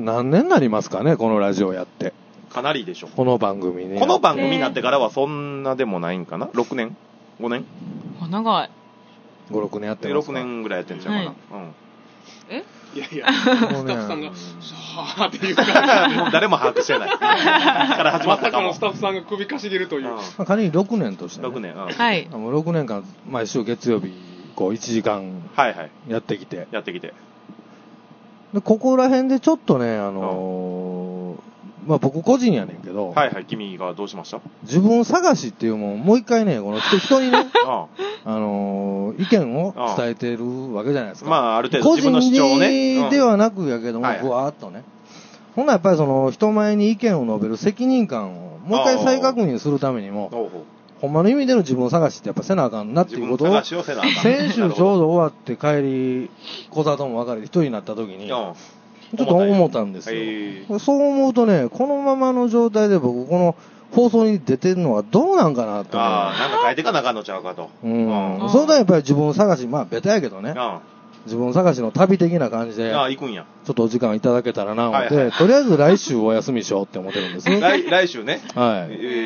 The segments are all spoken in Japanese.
何年になりますかね、このラジオやって。 かなりでしょ。 この番組ね。 この番組になってからはそんなでもないんかな。6年 ?5 年長い。 5、6年やってますか。 6年ぐらいやってんちゃうかな。 はいうん。 いやいや、スタッフさんが、さあっていうか、 もう誰も把握してない。から始ままさかったかも。 のスタッフさんが首かしげるという。 仮に6年として、ね。 6年。 はい。 もう6年間、毎週月曜日、こう1時間はいはい。 やってきて。 やってきて。 で、ここら辺でちょっとね、まあ僕個人やねんけど、 はいはい。君がどうしました？ 自分探しっていうもん、もう一回ね、この人にね、 あ意見を伝えてるわけじゃないですか。 まあ、ある程度自分の主張をね。 個人ではなくやけども、 はいはいふわーっとね。ほんならやっぱりその、人前に意見を述べる責任感を、もう一回再確認するためにも、 ほうほうほんまの意味での自分探しってやっぱせなあかんなっていうことを、 自分探しをせなあかん先週ちょうど終わって帰り、小里も別れて一人になった時に、ちょっと思ったんですよ。そう思うとね、このままの状態で僕、この放送に出てるのはどうなんかなって。 ああ、なんか変えてかなあかんのちゃうかと。 それとやっぱり自分探し、まあベタやけどね。自分探しの旅的な感じで、 行くんや。 ちょっとお時間いただけたらな思って、 はいはいとりあえず来週お休みしようって思ってるんです。 来週ね。 はい。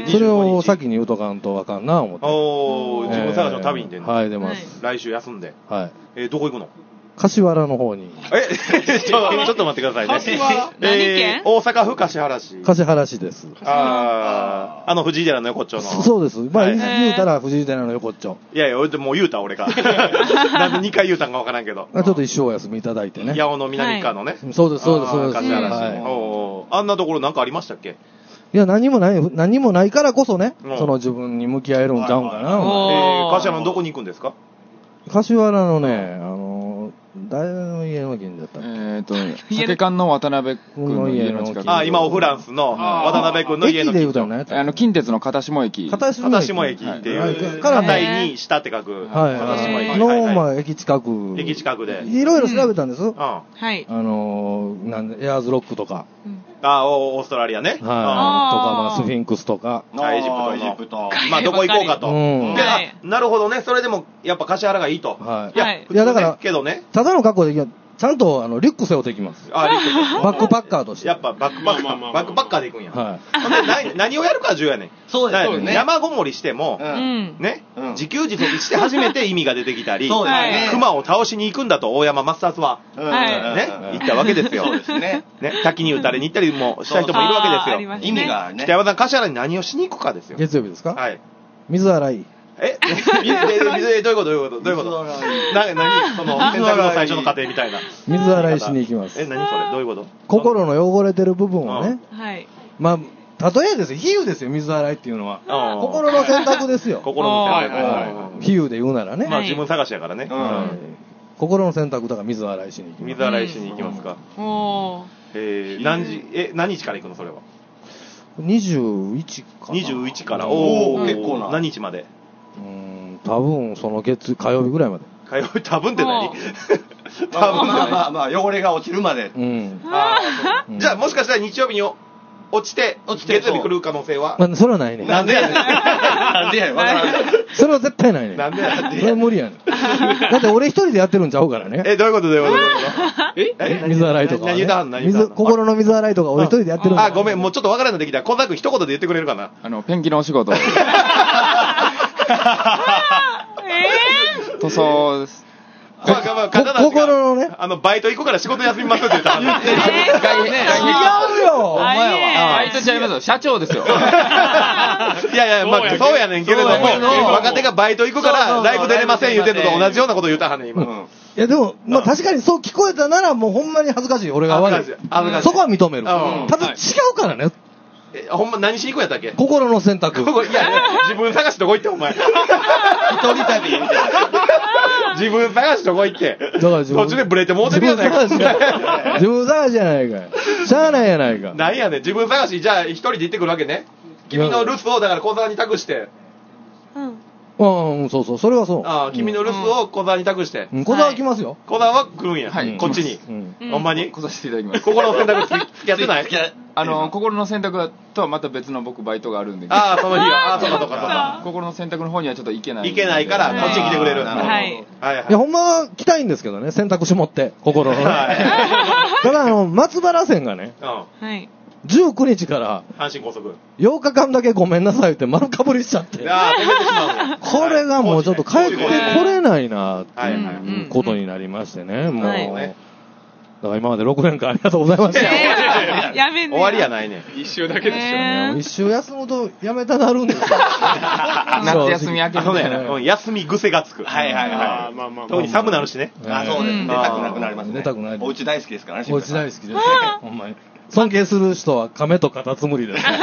それを先に言うとかんとあかんな思って。 自分探しの旅に出るの。 はい、出ます。 来週休んで。 はい。 どこ行くの？ 柏原の方に。 ちょっと待ってくださいね。 何県？ 大阪府柏原市。 柏原市です。 藤井寺の横っちょの。 そうです。まあ、言うたら藤井寺の横っちょ。 いやいや、もう言うた俺が。なんで2回言うたんかわからんけど。 ちょっと一生お休みいただいてね。 八尾の南側のね。 そうです、そうです、そうです。 柏原市。あんなところなんかありましたっけ？ いや、何もないからこそね、その自分に向き合えるんちゃうんかな。 柏原のどこに行くんですか？ 柏原のね、誰の家の近所だったっけ？酒館の渡辺君の家の近く。 今オフランスの渡辺君の家の近所。 近鉄の片下駅。 片下駅っていう。片井に下って書く。 片下駅。の、駅近く。 駅近くで。 いろいろ調べたんです。 はい。 エアーズロックとか。 オーストラリアね。 はい。とか、まあ、スフィンクスとか。 エジプト。まあ、どこ行こうかと。なるほどね。それでも、やっぱ柏原がいいと。 はい。 いや、だから、けどね。 ただの格好で、ちゃんと、リュック背負ってきます。 リュック。 バックパッカーとして。 やっぱ、バックパッカーで行くんや。はい。何をやるか重要やねん。 そうですね。 山ごもりしても、ね、自給自足して初めて意味が出てきたり、熊を倒しに行くんだと、大山抹殺は。ね、行ったわけですよ。そうですね。滝に打たれに行ったりもした人もいるわけですよ。 意味がね。 北山さん、柏原に何をしに行くかですよ。 月曜日ですか？ はい。 水洗い。 どういうこと何その、洗濯の最初の過程みたいな。 水洗いしに行きます。 何それ？どういうこと？ 心の汚れてる部分をね。 はい。 まあ、例えですよ。比喩ですよ、水洗いっていうのは。心の洗濯ですよ。 心の洗濯。 比喩で言うならね。 まあ自分探しやからね。 心の洗濯だから水洗いしに行きます。 水洗いしに行きますか。何日から行くのそれは ？21かな。 21から。 結構な。 何日まで？ 多分その火曜日ぐらいまで。 火曜日多分って何？ まあ汚れが落ちるまで。 じゃあもしかしたら日曜日に落ちて月曜日来る可能性は？ それはないね。 なんでやねん。なんでやねん。わからない。 それは絶対ないね。 なんでやねん。 それは無理やねん。だって俺一人でやってるんちゃうからね。 どういうこと水洗いとか。心の水洗いとか俺一人でやってるんだ。 ごめん、もうちょっとわからんのできた。小田君一言で言ってくれるかな？ ペンキのお仕事。塗装です。 心のね。 バイト行くから仕事休みますって言ったら。 違うよ。 バイトちゃいますよ。社長ですよ。 いや、まあ、そうやねんけれども、若手がバイト行くからライブ出れません言うてんのと同じようなこと言うたはんねん、今。 いやでも、まあ確かにそう聞こえたならもうほんまに恥ずかしい。俺が悪い。そこは認める。ただ違うからね。 ほんま何しに行くんやったっけ？ 心の選択。 いや、自分探しどこ行ってお前。一人旅。自分探しどこ行って。だから途中でブレてもうてるやないか。 自分探しじゃないか。しゃあないやないか。 なんやねん、自分探し、じゃあ一人で行ってくるわけね。君の留守をだから小沢に託して。 そうそう、それはそう。 君の留守を小沢に託して。 小沢来ますよ。 小沢は来るんや。こっちに。ほんまに来させていただきます。 心の選択付き合ってない？ 心の選択とはまた別の僕バイトがあるんで。 その日は。そうか。 心の選択の方にはちょっと行けない。 行けないから、こっちに来てくれる。 はい。 いや、ほんまは来たいんですけどね、選択肢持って、心の。 ただ松原線がね、 はい。 19日から阪神高速 8日間だけごめんなさいって丸かぶりしちゃって、これがもうちょっと帰ってこれないなっていうことになりましてね、もう、だから今まで6年間ありがとうございました。 やめんね。 終わりやないね。 一周だけでしょ。 一周休むとやめたなるんですよ。 夏休み明けね。 休み癖がつく。 はいはいはい。 特に寒なるしね。 そうです。出たくなくなりますね。 出たくない。 お家大好きですからね。 お家大好きですね。ほんまに。尊敬する人は亀とカタツムリです。 中に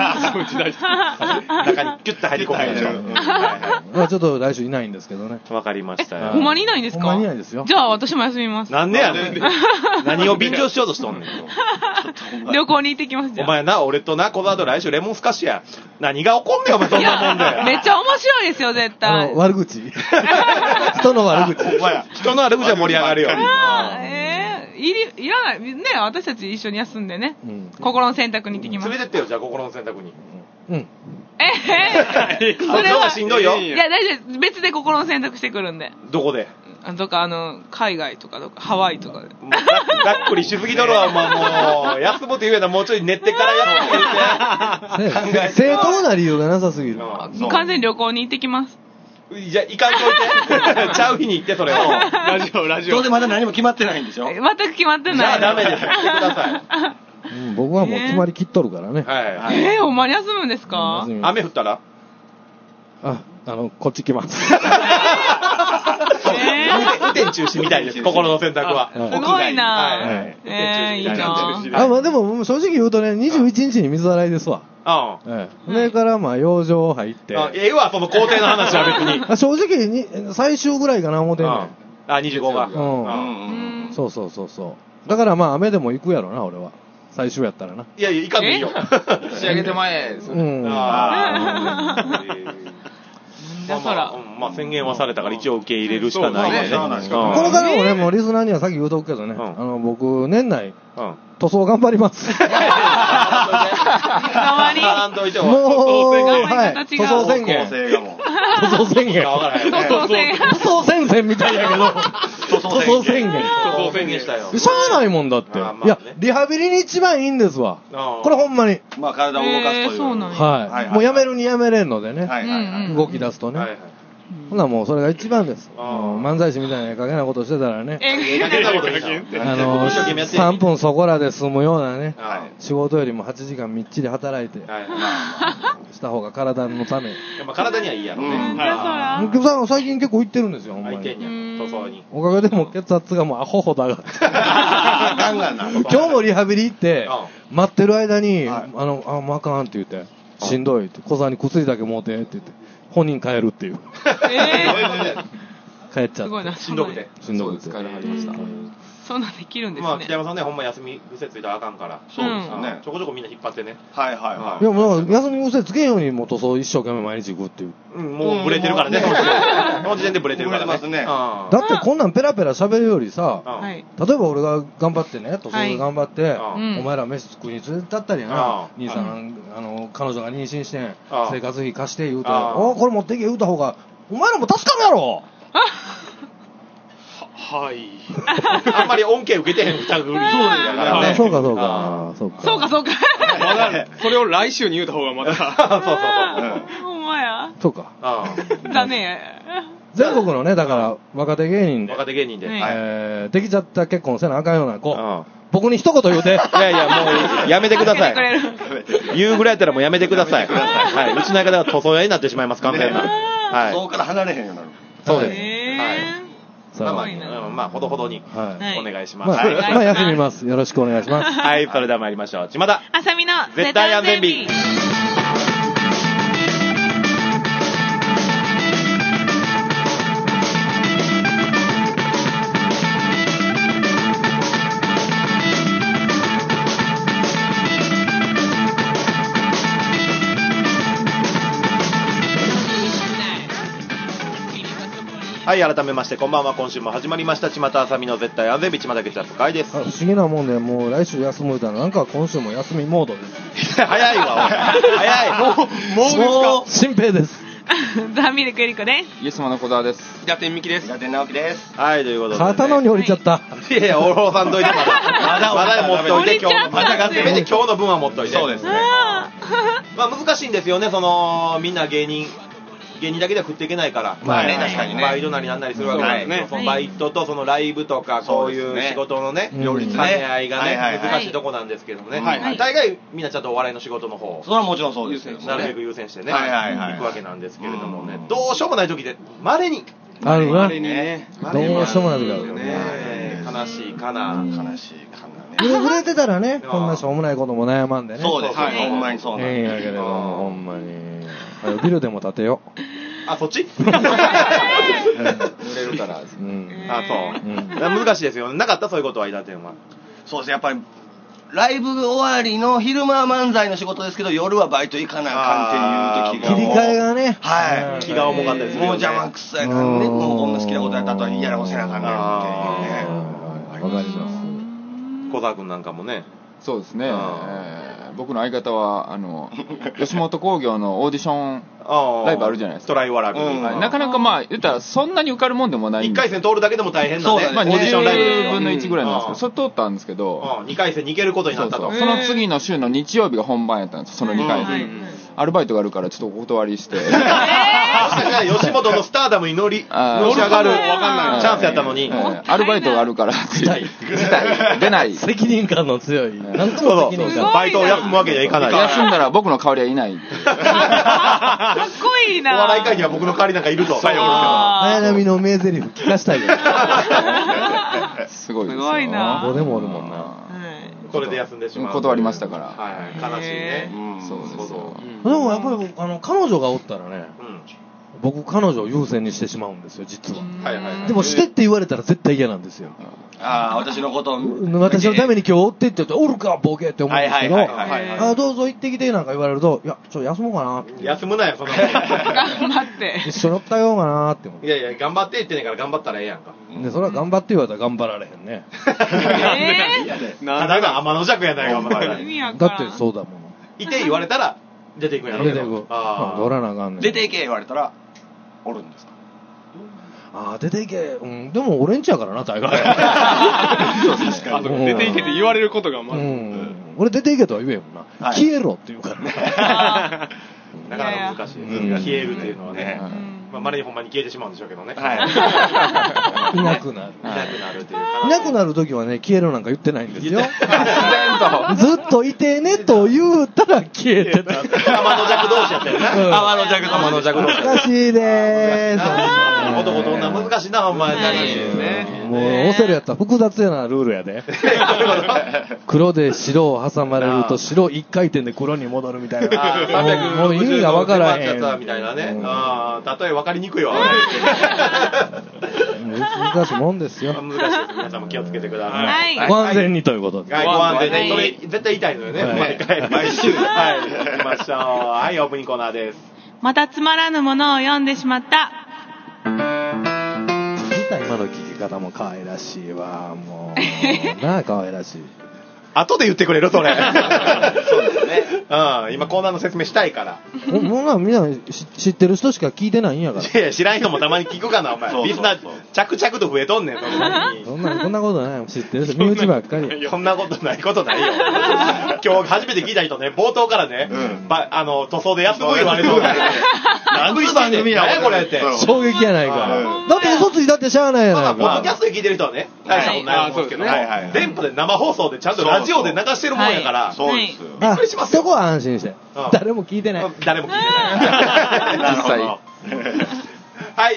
キュッと入り込むでしょ。 まあちょっと来週いないんですけどね。 わかりましたよ。 ほんまにいないんですか？ ほんまにいないですよ。 じゃあ私も休みます。 なんでやねん。何を便乗しようとしとんねん。 旅行に行ってきます。 お前な、俺とな、この後来週レモンスカッシュや。何が起こんねん、お前そんなもんで。 めっちゃ面白いですよ、絶対。 悪口。人の悪口。 人の悪口は盛り上がるよ。 いらない。ね、私たち一緒に休んでね。心の洗濯に行ってきます。 連れてってよ、じゃあ心の洗濯に。 うん。 それはしんどいよ。 いや、大丈夫。別で心の洗濯してくるんで。 どこで？ とか、海外とか、ハワイとかで。 ざっくりしすぎだろ、お前もう。休むって言うならもうちょい寝てから休むって。 正当な理由がなさすぎる。 完全に旅行に行ってきます。 じゃあ、行かんといて。ちゃう日に行って、それを。 ラジオ。 どうせまだ何も決まってないんでしょ？ 全く決まってない。 じゃあダメです。来てください。 僕はもう決まりきっとるからね。 はい。 ほんまに休むんですか？ 雨降ったら？ こっち来ます。 雨天中止みたいです、心の洗濯は。 すごいな。いいな。 でも正直言うとね、21日に水洗いですわ。それからまあ養生入って。 ええわ、その工程の話は別に。 正直に最終ぐらいかな思ってんねん。 25が。 そう。だからまあ雨でも行くやろな、俺は。最終やったらな。 いやいや、行かんでいいよ。 仕上げてまえ。 まあ宣言はされたから一応受け入れるしかないよね。この方もね、もうリスナーにはさっき言うとくけどね、僕年内塗装頑張ります。 たまにもう、はい、塗装宣言。塗装宣言。塗装宣言みたいやけど、塗装宣言。 したよ。 しゃあないもんだって。いや、リハビリに一番いいんですわ。これほんまに。 まあ体を動かすという。 はい。もうやめるにやめれんのでね。動き出すとね。ほなもうそれが一番です。漫才師みたいなかけなことしてたらね。3分そこらで済むようなね。仕事よりも8時間みっちり働いて。した方が体のため。 やっぱ体にはいいやろね。 最近結構行ってるんですよ、ほんまに。おかげでも血圧がもうアホほど上がって。今日もリハビリ行って、待ってる間に、もうあかんって言って、しんどいって、小沢に薬だけ持てって言って、本人帰るっていう。帰っちゃって。 しんどくて。 疲れはりました。 そんなんできるんですね。 まあ北山さんね、ほんま休み癖ついたらあかんから。 そうですよね。 ちょこちょこみんな引っ張ってね。 はい。いやもう休み癖つけんようにもう塗装一生懸命毎日行くっていう。 もうブレてるからね。その時点でブレてるからね。 だってこんなんペラペラ喋るよりさ、例えば俺が頑張ってね、塗装で頑張って、お前ら飯食いに連れてったりやな。兄さん、彼女が妊娠して生活費貸して言うと、これ持ってけ言うた方が、お前らも助かるやろ。 はい。 あんまり恩恵受けてへん二組。 そうか。 それを来週に言うた方がまだ。そう。 ほんまや。 そうか。 だね。 全国のね、だから若手芸人で。できちゃった結婚せなあかんような子。僕に一言言うて。いや、もう、やめてください。言うぐらいやったらもうやめてください。はい。うちの相方が塗装屋になってしまいます、完全な。 はい。そこから離れへんようになる。 そうです。まあ、ほどほどにお願いします。 まあ、休みます。よろしくお願いします。 はい、それでは参りましょう。島田。 あさみの絶対安全日。はい、改めましてこんばんは。今週も始まりました巷あさみの絶対安全日、巷ケチャップ会です。 不思議なもんで、もう来週休む歌なんか今週も休みモードです。 早いわ、早い。 もうですか。 新平です。 ザ・ミルクエリコです。 イエスマの小沢です。 平天美希です。 平天直樹です。 はい、ということで、 肩のに降りちゃった。 いやいや、おろさんといてまだ持っといて、今日の分は持っといて。そうですね。まあ難しいんですよね、みんな芸人だけでは食っていけないから、 まあね、確かにね。 バイトなりなんなりするわけですね。そのバイトとそのライブとか、こういう仕事のね、両立兼ね合いがね、難しいとこなんですけどもね。大概みんなちゃんとお笑いの仕事の方、 それはもちろんそうですよ。 なるべく優先してね、行くわけなんですけれどもね、どうしようもない時で、稀に。 あるな。 どうしようもない時あるよね。 悲しいかな。 触れてたらね、こんなしょうもないことも悩まんでね。 そうです。ほんまにそうなんです。 やけれども、ほんまに。ビルでも建てよ。 あ、そっち濡れるから。 あ、そう。難しいですよ。なかったそういうことは、伊達天は。 そうですね、やっぱり、ライブ終わりの昼間は漫才の仕事ですけど、夜はバイト行かなあかんっていう時が。 切り替えがね。 はい。 気が重かったですね。 もう邪魔くさいからね、もうこんな好きなことやったと嫌なことせなあかんねっていうね。 わかります。 小沢君なんかもね。 そうですね。僕の相方は吉本興業のオーディションライブあるじゃないですか。 トライワラビなかなかまあ言ったらそんなに受かるもんでもない 1回戦通るだけでも大変なんで、 まあ、20分の1ぐらいなんですけど、それ通ったんですけど、 2回戦に行けることになったと。 その次の週の日曜日が本番やったんです。その2回戦、アルバイトがあるからちょっとお断りして、 吉本のスターダムに乗し上がるチャンスやったのに、 アルバイトがあるから出ない。 責任感の強い。なんとも責任感。バイトを休むわけにはいかない。 休んだら僕の代わりはいない。 かっこいいな。 お笑い界には僕の代わりなんかいると。 綾波の名台詞聞かしたいよ。 すごいですよ。 すごいな。 どうでもおるもんな。 それで休んでしまう。 断りましたから。 悲しいね。 そうです。 でもやっぱり彼女がおったらね、僕彼女を優先にしてしまうんですよ、実は。でもしてって言われたら絶対嫌なんですよ。 私のこと私のために今日おってって言って、おるかボケって思うんですけど、どうぞ行ってきてなんか言われると、いや、ちょっと休もうかなって。 休むなよ、その。 頑張って。 一緒におったようかなって思う。 いやいや、頑張って言ってねえから頑張ったらええやんか。 で、それは頑張って言われたら頑張られへんね。 ただが天の弱やないか、お前。 だってそうだもん。 いて言われたら、出ていくんやろ。 出ていく。取らなあかんねん。 出ていけ言われたら、おるんですか？ 出ていけ。でも俺んちやからな、大概。 出ていけって言われることがまず。 俺出ていけとは言えよな。消えろって言うからな。 なかなか難しいです。消えるっていうのはね。まれにほんまに消えてしまうんでしょうけどね。 いなくなる。いなくなるときはね、消えろなんか言ってないんですよ。ずっといてねと言うたら消えてた。 天の弱同士やったよな。天の弱同士。 難しいでーす。 男と女難しいな、ほんまに。 もう、オセロやったら複雑なルールやで。黒で白を挟まれると白一回転で黒に戻るみたいな。もう意味が分からへん。 みたいなね。例え分かりにくいわ。 難しいもんですよ。 難しいです。皆さんも気をつけてください。 ご安全にということで。 ご安全に。それ絶対言いたいのよね。毎回。毎週。はい。行きましょう。はい、オープニングコーナーです。 またつまらぬものを読んでしまった。 今の聞き方も可愛らしいわ。もう。なあ、可愛らしい。 後で言ってくれるそれ。そうですね。今コーナーの説明したいから。 もうみんな知ってる人しか聞いてないんやから。 いや、知らん人もたまに聞くかな、お前。リスナー、着々と増えとんねん、 そんなことない。知ってる人、身内ばっかり。 そんなことないよ。今日初めて聞いた人ね、冒頭からね、塗装で安く言われそうだよ。 何の番組やこれって。 衝撃やないか。だって嘘ついたってしゃあないやないか。 ポッドキャストで聞いてる人はね、大したことないと思うんですけど、電波で生放送でちゃんとラジオで流してるもんやから、 そうですよ。 びっくりしますよ。 そこは安心して。誰も聞いてない。 誰も聞いてない。 実際。 はい、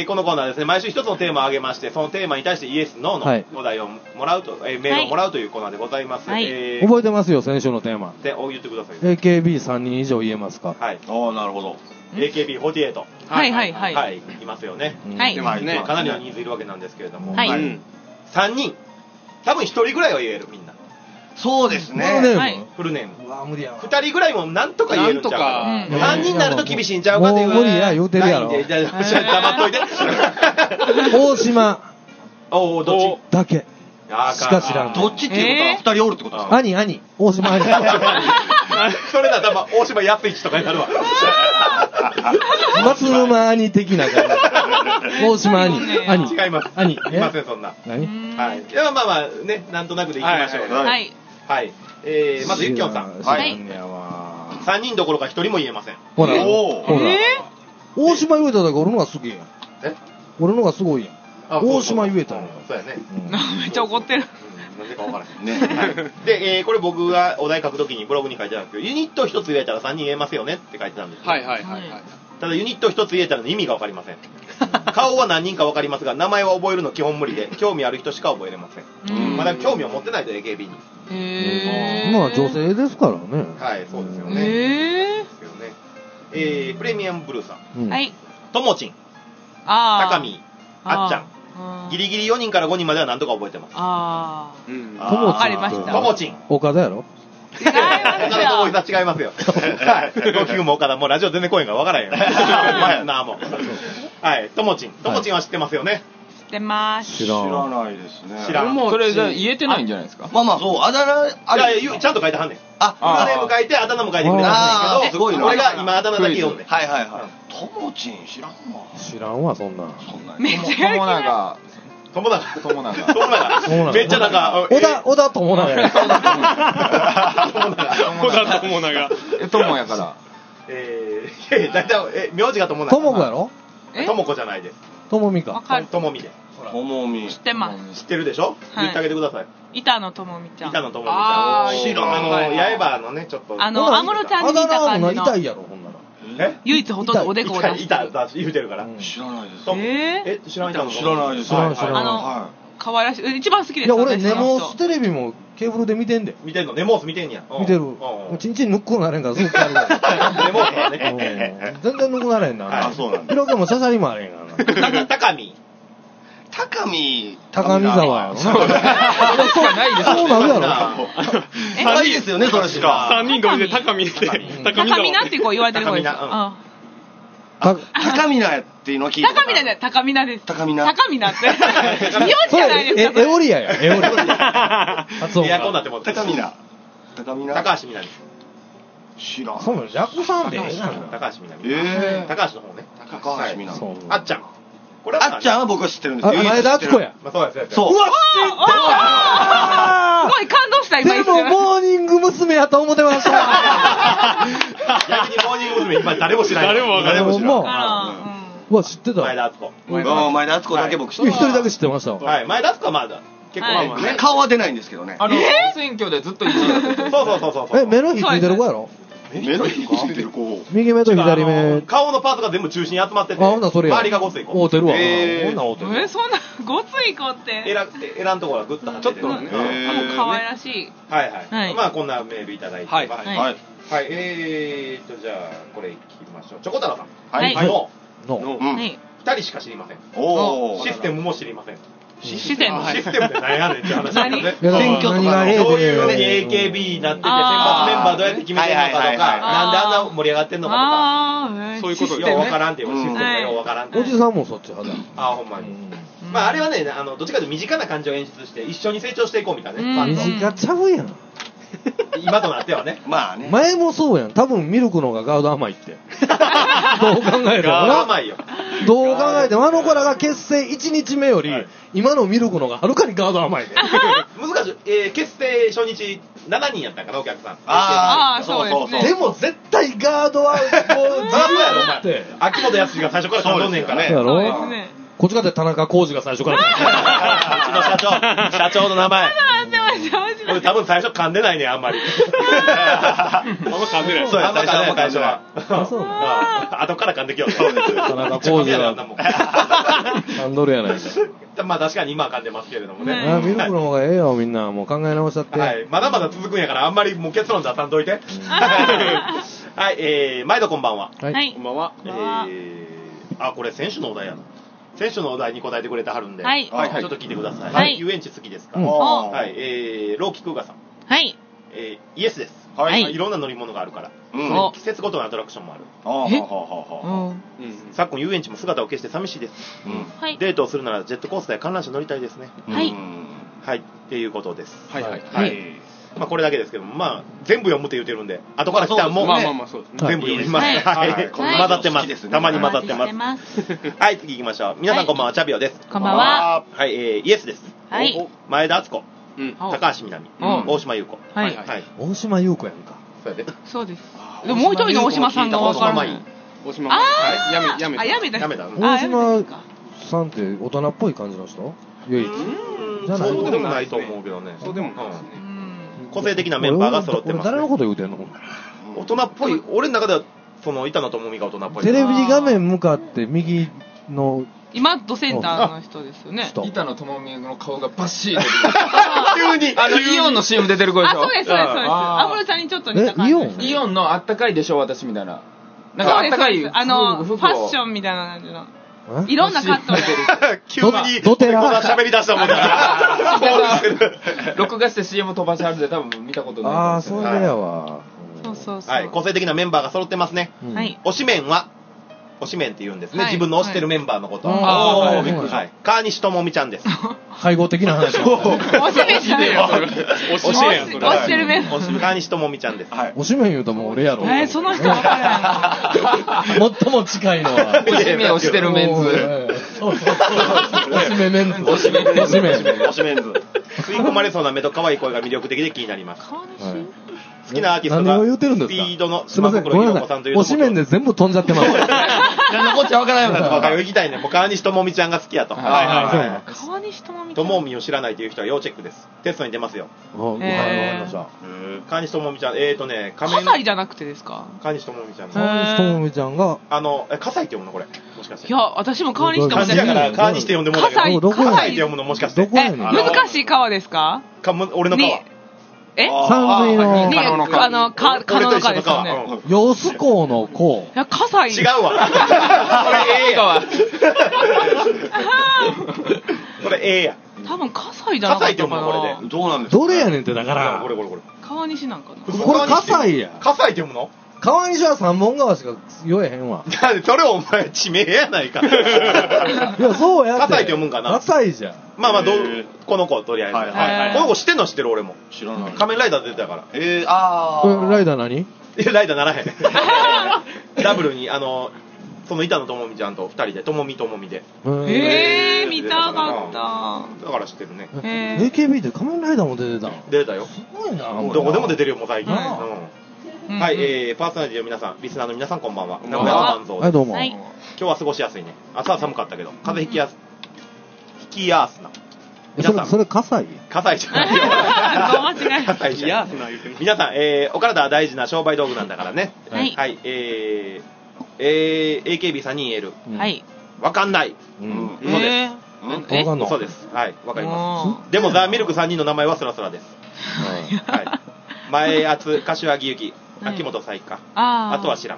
このコーナーですね、毎週一つのテーマを挙げまして、そのテーマに対してイエス、ノーのお題をもらうと、メールをもらうというコーナーでございます。 覚えてますよ、先週のテーマ。 言ってください。 AKB3 人以上言えますか？ はい。 なるほど。 AKB48。 はい。 いますよね。 はい。 かなりの人数いるわけなんですけれども。 はい。 3人。多分1人ぐらいは言える、みんな。 そうですね。 フルネーム。 うわ、無理やわ。 2人ぐらいもなんとか言えるんちゃうか。3人になると厳しいんちゃうかっていう。 無理や、言うてるやろ。 黙っといて。 大島。 どっちだけ。しか知らん。 どっちっていうことは2人おるってことですか？ 兄。大島兄。 それだ、大島康一とかになるわ。 松沼兄的な感じ。大島兄。 違います。 兄。 いません、そんな。 何？ はい。ではまあまあね、なんとなくでいきましょう。 はい。 はい。まずゆっきょんさん。 はい。 3人どころか1人も言えません。 ほら。大島言えただけ俺のがすげえやん。俺のがすごいやん。大島言えたんや。 そうやね。 めっちゃ怒ってる。 なんでか分からへんね。で、これ僕がお題書くときにブログに書いてあるんですけど、ユニット1つ言えたら3人言えますよねって書いてたんですよ。 はいはいはい。 ただユニット1つ言えたら意味が分かりません。顔は何人か分かりますが、名前は覚えるの基本無理で、興味ある人しか覚えれません。まだ興味を持ってないと AKB に。 まあ女性ですからね。 はい、そうですよね。プレミアムブルーさん。 はい。 ともちん。高見。あっちゃん。ギリギリ4人から5人までは何とか覚えてます。 わかりました。 ともちん。 岡田やろ？ 違いますよ。 岡田と大井違いますよ。はい。ロキ君も岡田もラジオ全然来いんから分からへんよ。前なもう。はい。ともちん。ともちんは知ってますよね。 知ってます。 知らないですね。 知らん。 それじゃ言えてないんじゃないですか。 まあまあそう、あだ名ちゃんと書いてはんねん。フルネーム書いてあだ名も書いてくれたんですけど、俺が今あだ名だけ読んで。 はいはいはい。ともちん知らんわ。 知らんわそんな。 めっちゃ友永。 めっちゃなんか小田友永や。 友やから。 だいたい名字が友永。 友子やろ？ 友子じゃないです。 友美か。 友美で。 友美。 知ってます。 知ってるでしょ？言ってあげてください。 板野友美ちゃん。 板野友美ちゃん。知らん。刃のねちょっと。 安室ちゃんに似た感じの。 痛いやろほんなら。 唯一ほとんどおでこを出してる。 言うてるから。 知らないです。 知らないです。 知らないです。 可愛らしい。一番好きです。 いや俺ネモーステレビもケーブルで見てんで。 見てんの？ネモース見てんや。 見てる。ちんちんぬっくなれんからすぐ帰る。ネモースはね。全然ぬくなれんな。 そうなんだ。 色気もしゃしゃりもあれんがな。 高見沢やろな。そうなるやろ。 ないですよねそれしか。 3人同時で高見で高見なってこう言われてる方です。 高見なっていうのを聞いて。 高見なで高見なです。 高見なって。 名字じゃないですか。 エオリアや。エオリア。 エアコンだっても高見な。 高橋みなみ。 知らん。 そうなの略さんでええがな。 高橋みなみ。高橋の方ね。 高橋みなみ。 あっちゃん。 あっちゃんは僕は知ってるんですよ。 前田敦子や。 そうです。 そう。うわすごい感動した今。 でもモーニング娘。やと思ってました。 逆にモーニング娘。今誰も知らない。 誰も知らない。 うわ知ってた。 前田敦子。 前田敦子だけ僕知って一人だけ知ってました。 はい。前田敦子はまだ結構ね顔は出ないんですけどね。 選挙でずっと1位だった。 そう。 目の日ついてる子やろ？ 目の日ついてる子。 右目と左目。 顔のパーツが全部中心に集まってて。周りがごつい子。 合うてるわ。 そんなごつい子って。 選んところがグッとちょっとね。 可愛らしい。 はい。まあこんなメールいただいて。はい。じゃあこれいきましょう。チョコタロさん。 はい。 の。 2 人しか知りません。システムも知りません。 システムって何やねんって話だよね。 選挙とかどういうふうに AKB になってて、選抜メンバーどうやって決めてるのかとか、なんであんな盛り上がってんのかとか、そういうことようわからんっていう、システムがようわからんって。 おじさんもそっち派だ。 ほんまに。まああれはね、どっちかというと身近な感情を演出して、一緒に成長していこうみたいなね。 身近ちゃうやん。 今となってはね。 まあね。 前もそうやん。多分ミルクの方がガード甘いって。どう考えてもな。 甘いよ。 どう考えてもあの子らが結成1日目より、今のミルクの方がはるかにガード甘いで。 難しい。結成初日7人やったんかな、お客さん。 そうですね。 でも絶対ガードはこうずっとって。秋元康が最初から感動んねんから。 そうですね。こっちかって田中浩二が最初から。 うちの社長の名前。これ多分最初噛んでないね、あんまり。 あんま噛んでない。 そうや、最初は。後から噛んできよう。 田中浩二が噛んどるやないか。 まあ確かに今は噛んでますけれどもね。 ミルクの方がええよ、みんな。もう考え直しちゃって。 はい。まだまだ続くんやから、あんまりもう結論出さんといて。はい、毎度こんばんは。 はい。 こんばんは。 これ選手のお題やな。選手のお題に答えてくれてはるんで、ちょっと聞いてください。 はい。 遊園地好きですか？はい。ローキクーガさん。 はい。 イエスです。はい。いろんな乗り物があるから。季節ごとのアトラクションもある。昨今遊園地も姿を消して寂しいです。デートをするならジェットコースターや観覧車乗りたいですね。 はい。 はい。っていうことです。 はい。 まあこれだけですけども、まあ全部読むって言ってるんで、後から来たらもう全部読みます。はい。混ざってます。たまに混ざってます。はい、次行きましょう。皆さんこんばんは、チャビオです。 こんばんは。 はい、イエスです。 はい。 前田敦子。高橋みなみ。大島優子。 はい。 大島優子やんか。 そうです。でももう一人の大島さんが分からない。 大島がやめた。 大島さんって大人っぽい感じの人？唯一。 そうでもないと思うけどね。 そうでもないですね。 個性的なメンバーが揃ってます。 誰のこと言うてんの？ 大人っぽい。俺の中ではその板野友美が大人っぽい。 テレビ画面向かって右の今ドセンターの人ですよね。 板野友美の顔がバッシー出て急にイオンの CM 出てる子でしょ。 そうです。アムロちゃんにちょっと似た感じ。 イオンのあったかいでしょ私みたいな。なんかあったかい服をファッションみたいな感じの。いろんなカットで。 急にドテラ喋り出したもんだ。 録画して CM 飛ばしはるで多分見たことない。 ああ、そうやわ。 そう。 はい、個性的なメンバーが揃ってますね。 はい。 推しメンって言うんですね。自分の推してるメンバーのこと。 はい。 川西智美ちゃんです。 介護的な話。 推しメンじゃないよ。推してるメンバー。 川西智美ちゃんです。 推しメン言うともう俺やろ。 その人分からん。最も近いのは。 推しメンをしてるメンズ。 推しメンメンズ。推しメンズ。吸い込まれそうな目と可愛い声が魅力的で気になります。好きなアーティストがスピードの島袋ひろ子さんという推しメンで全部飛んじゃってます。 何のこっちゃ分からないようになって分かる。行きたいね。もう川西智美ちゃんが好きやと。 川西智美ちゃん。 智美を知らないという人は要チェックです。テストに出ますよ。 わかりました。 川西智美ちゃん、 葛西じゃなくてですか？ 川西智美ちゃん。 川西智美ちゃんが葛西って読むのこれ。もしかして。 いや、私も川西智美ちゃん。 だから川西って読んでもらうけど。葛西って読むのもしかして。 難しい川ですか？ 俺の川。 山水の可能の川ですよね。 揚子江の江。 いや、葛西。 違うわ。これや。 多分葛西じゃなかったかな。 どうなんですか？どれやねんってだから。 これ。 川西なんかな。 これ葛西や。 葛西って読むの？ 川西は三本川しか言えへんわ。 それお前地名やないか。いや、そうやって。 葛西って読むんかな？ 葛西じゃ。 まあこの子とりあえず。この子知ってんの知ってる俺も。 知らない。 仮面ライダー出てたから。 ライダー何？ いや、ライダーならへん。ダブルに、その板野友美ちゃんと二人で、友美で。 見たかった。 だから知ってるね。 AKB で仮面ライダーも出てたの？ 出てたよ。 すごいな。 どこでも出てるよ、もう最近。はい、パーソナリティの皆さん、リスナーの皆さんこんばんは。名古屋の万蔵です。 どうも。 今日は過ごしやすいね。朝は寒かったけど、風邪ひきやすな。皆さん、 それ葛西じゃないよ。葛西じゃない。皆さん、お体は大事な商売道具なんだからね。はい。AKB3 人言える。 はい。 わかんない。 嘘です。嘘です。はい、わかります。でも、ザ・ミルク3人の名前はスラスラです。はい。前厚、柏木由紀、秋元才加。あとは知らん。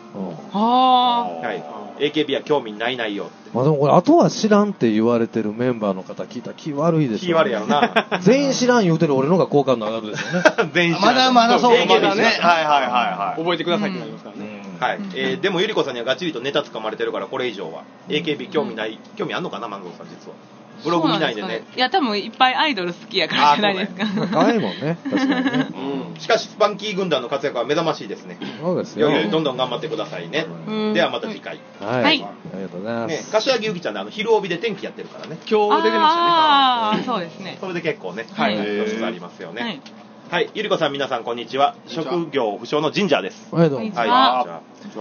はい。AKB は興味ないよって。 まあでもこれ、あとは知らんって言われてるメンバーの方聞いたら気悪いですよね。 気悪いやろな。 全員知らん言うてる俺のが好感度上がるでしょうね。 全員知らん。 まだそうね。 はい。 覚えてくださいってなりますからね。 はい。でもゆり子さんにはガチリとネタ掴まれてるからこれ以上は AKB 興味あんのかな、マンゴーさん実は。ブログ見ないでね。 いや、多分いっぱいアイドル好きやからじゃないですか。 可愛いもんね。確かにね。 しかしスパンキー軍団の活躍は目覚ましいですね。 そうですよ。 どんどん頑張ってくださいね。ではまた次回。 はい。ありがとうございます。 柏木由紀ちゃんで昼帯で天気やってるからね。 今日出てましたね。 ああ、そうですね。 それで結構ね、露出ありますよね。はい。ゆり子さん皆さんこんにちは。職業不詳のジンジャーです。 はい、どうも。 はい。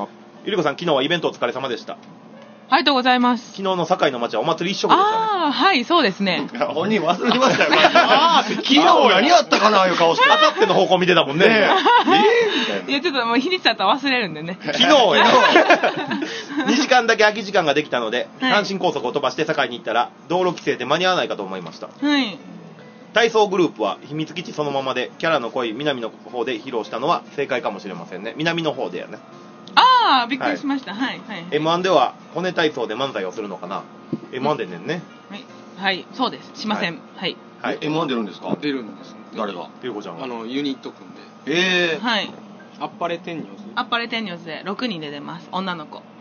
ゆり子さん昨日はイベントお疲れ様でした。 ありがとうございます。 昨日の堺の街はお祭り一色でしたね。 ああ、はい、そうですね。 本人忘れてましたよ。昨日何やったかないう顔して。 あさっての方向見てたもんね。 いや、ちょっともう日にちだったら忘れるんでね。 昨日や。2時間だけ空き時間ができたので、阪神高速を飛ばして堺に行ったら、道路規制で間に合わないかと思いました。 はい。 体操グループは秘密基地そのままで、キャラの濃い南の方で披露したのは正解かもしれませんね。南の方でやね。 ああ、びっくりしました。はい、はい。 M1 では骨体操で漫才をするのかな。M1 でね。 はい、そうです。しません。はい。 M1 出るんですか？ 出るんです。 誰が？ ゆうこちゃんが。 ユニット組んで。 はい。 あっぱれ天女図。 あっぱれ天女図で6人で出ます。女の子。はい。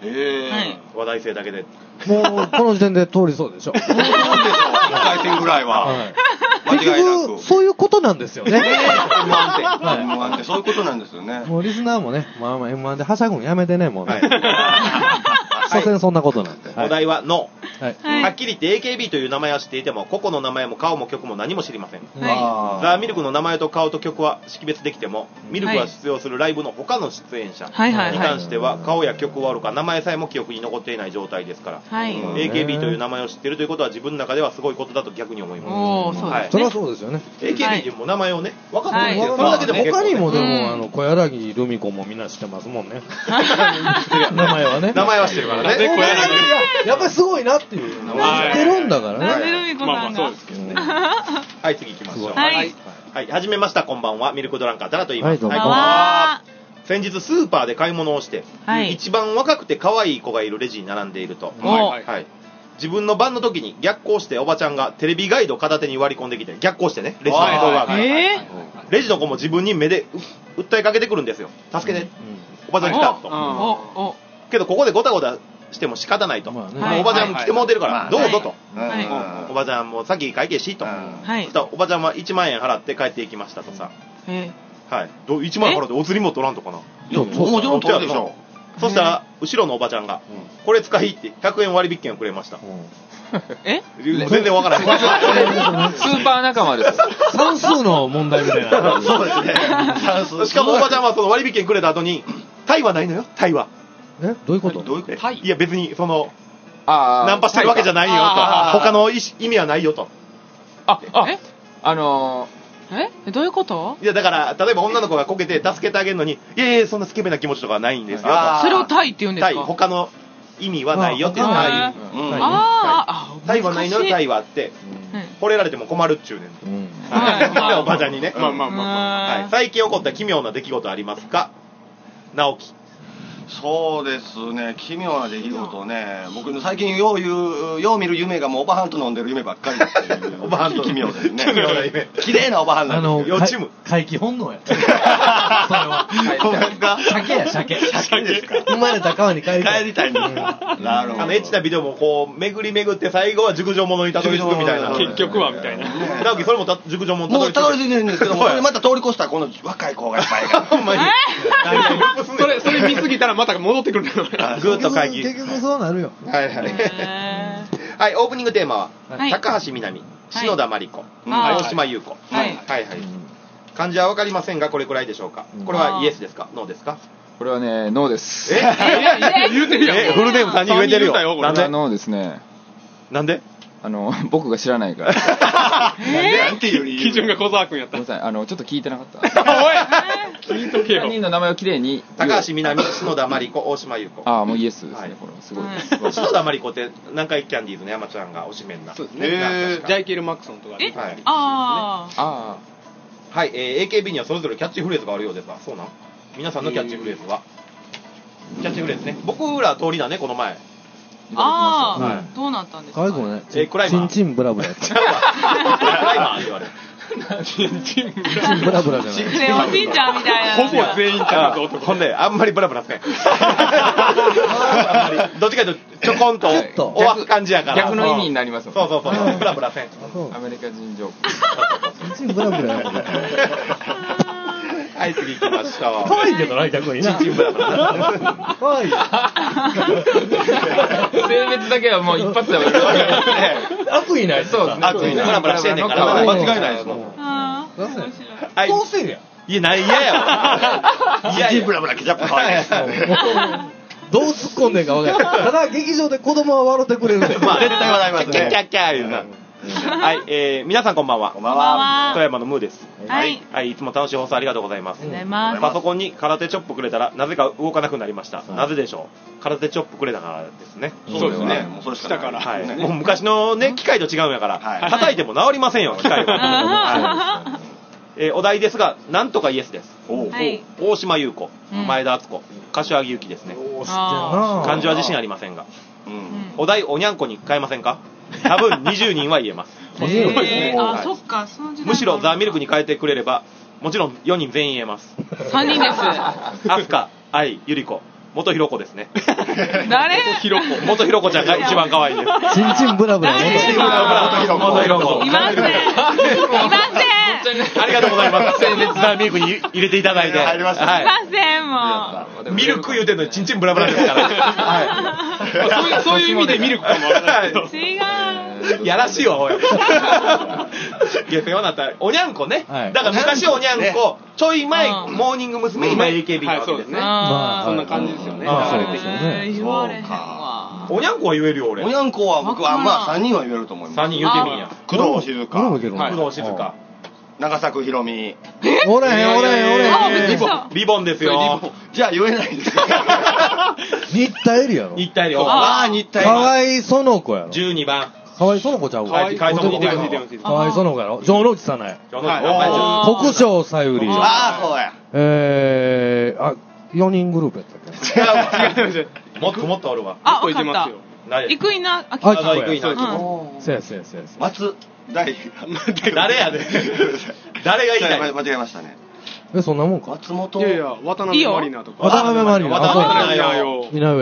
話題性だけで。 もう、この時点で通りそうでしょ。 1回戦ぐらいは。 結局、そういうことなんですよね。 M1 ってそういうことなんですよね。 もうリスナーもね、まあまあ M1 ではしゃぐのやめてね、もうね。所詮そんなことなんで。 お題はノー。はっきり言って AKB という名前は知っていても、個々の名前も顔も曲も何も知りません。ザ・ミルクの名前と顔と曲は識別できても、ミルクが出場するライブの他の出演者に関しては、顔や曲はおろか、名前さえも記憶に残っていない状態ですから、AKB という名前を知っているということは自分の中ではすごいことだと逆に思います。 それはそうですよね。 AKB という名前をね、分かってないんですよ。それだけでも他にもでも、小柳ルミ子もみんな知ってますもんね。名前はね。 名前は知ってるからね。 やっぱりすごいなっていう。知ってるんだからね。 なんでルミ子さんが。 そうですけどね。 はい、次行きましょう。 はい。 はい、はじめました、こんばんは。ミルクドランカータラと言います。 はい、こんばんは。 先日スーパーで買い物をして、一番若くて可愛い子がいるレジに並んでいると、自分の番の時に逆行しておばちゃんがテレビガイド片手に割り込んできて、逆行してね、レジの向こう側から。レジの子も自分に目で訴えかけてくるんですよ。助けて、おばちゃん来たと。けどここでゴタゴタしても仕方ないと。おばちゃん来てもうてるからどうぞと。おばちゃんも先会計しと。おばちゃんは1万円払って帰っていきましたとさ。はい、1万円払ってお釣りも取らんとかな。 いや、もちろん取るでしょ。 そしたら後ろのおばちゃんがこれ使いって100円割引券をくれました。全然わからない。 スーパー仲間です。 算数の問題みたいな。 そうですね。 しかもおばちゃんはその割引券くれた後にタイはないのよ、タイは。 どういうこと？ いや別にそのナンパしてるわけじゃないよと、他の意味はないよと。 どういうこと？ いやだから例えば女の子がこけて助けてあげるのに、いやいやそんなスケベな気持ちとかはないんですよ。 それをタイって言うんですか？ タイ、他の意味はないよっていう。タイはないのよ、タイはあって惚れられても困るっちゅうねん。おばちゃんにね。最近起こった奇妙な出来事ありますか？直樹。 そうですね、奇妙な出来事ね。僕最近よう見る夢がもうおばはんと飲んでる夢ばっかりだっていう。おばはんと奇妙ですね。綺麗なおばはんなんですよ。 予知夢。 怪奇本能や。それは。 そうですか？ 鮭や、鮭。 鮭ですか？ 生まれた川に帰りたい。 帰りたいんですか？なるほど。 エッチなビデオもこう巡り巡って最後は熟女物にたどり着くみたいな。 結局はみたいな。 直樹それも熟女物もうたどり着いてるんですけども、それまた通り越したらこの若い子がいっぱいから。ほんまに。 それ見すぎたらまた戻ってくるんだよ。 ぐーっと会議。 結局そうなるよ。 はいはい。はい、オープニングテーマは高橋みなみ、篠田麻里子、大島優子。はいはい。漢字は分かりませんがこれくらいでしょうか。これはイエスですか？ノーですか？ これはね、ノーです。 言うてるやん。 フルネーム3人言えてるよ。 なんで？ノーですね。 なんで？ 僕が知らないから。 なんていう基準が小沢君やった。 ごめんなさい、ちょっと聞いてなかった。 おい聞いとけよ。 3人の名前をきれいに。 高橋みなみ、篠田麻里子、大島優子。 もうイエスですね、これすごい。 篠田麻里子って南海キャンディーズの山ちゃんが推しメンな。 そうですね。ジャイケル・マックソンとか。 はい、AKB にはそれぞれキャッチフレーズがあるようですが、そうなん？皆さんのキャッチフレーズは？キャッチフレーズね。僕ら通りだね、この前。 どうなったんですか？ かわいくもね。 クライマー。 チンチンブラブラ。 クライマー言われる。 チンチンブラブラじゃない。 おじいちゃんみたいな。 ほぼ全員ちゃんと男。 ほんで、あんまりブラブラせん。どっちかというと、ちょこんとおわす感じやから。 逆の意味になりますもん。 そう。ブラブラせん。 アメリカ人ジョーク。 チンチンブラブラや。 はい、次行きましょう。 かわいいけどな、逆にな。 チンチンブラブラ。 かわいい。 性別だけはもう一発で分かる。 悪意ない。 そうですね。 悪意ない。ブラブラしてんねんから。 間違いないですもん。 そうせるやん。 いや、嫌やわ。 チンチンブラブラケチャップかわいいです。 どう突っ込んでんか分からない。ただ、劇場で子供は笑ってくれるんで。 まあ、絶対笑いますね。 キャッキャッキャー言うな。はい、皆さんこんばんは。 こんばんは。 富山のムーです。 はい。 はい、いつも楽しい放送ありがとうございます。 パソコンに空手チョップくれたら、なぜか動かなくなりました。なぜでしょう？空手チョップくれたからですね。 そうですね。もうそれしたから。 はい。もう昔のね、機械と違うんやから、叩いても治りませんよ、機械は。お題ですが、なんとかイエスです。大島優子、前田敦子、柏木由紀ですね。漢字は自信ありませんが。お題おにゃんこに変えませんか？多分20人は言えます。 そっか、その時代。 むしろザ・ミルクに変えてくれれば、もちろん4人全員言えます。 3人です。 アスカ、愛、ゆり子、 元ひろこですね。 誰？ 元ひろこちゃんが一番可愛いです。 ちんちんブラブラ。 元ひろこ。 いません。 ありがとうございます。鮮烈なミルクに入れていただいて。 入りました。 いません、もう。ミルク言うてんのにちんちんブラブラですから。 はい。そういう意味でミルクかもあれない。 違う。 やらしいわ、おい。いや、世話になった。おにゃんこね。だから昔おにゃんこ、ちょい前、モーニング娘。今 AKB なわけですね。 そんな感じですよね。 言われへんわ。 おにゃんこは言えるよ、俺。 おにゃんこは僕は、まあ3人は言えると思います。 3人言うてみんや。 工藤静香。 工藤静香。 長作ひろみ。 おれへん。 リボンですよ。 じゃあ言えないですよ。 新田エリやろ。 新田エリ。新田エリ。 河合園子やろ。 12番。 河合園子ちゃうか。 河合園子やろ。城之内さない。国生さゆり。 そうや。 4人グループやったっけ。 違う。もっとあるわ。 あ、わかった。生稲あきこ。せや。 松大。 誰やで。誰が言いたい。 間違えましたね。 そんなもんか。 松本。 いや、渡辺満里奈とか。 渡辺満里奈。井上。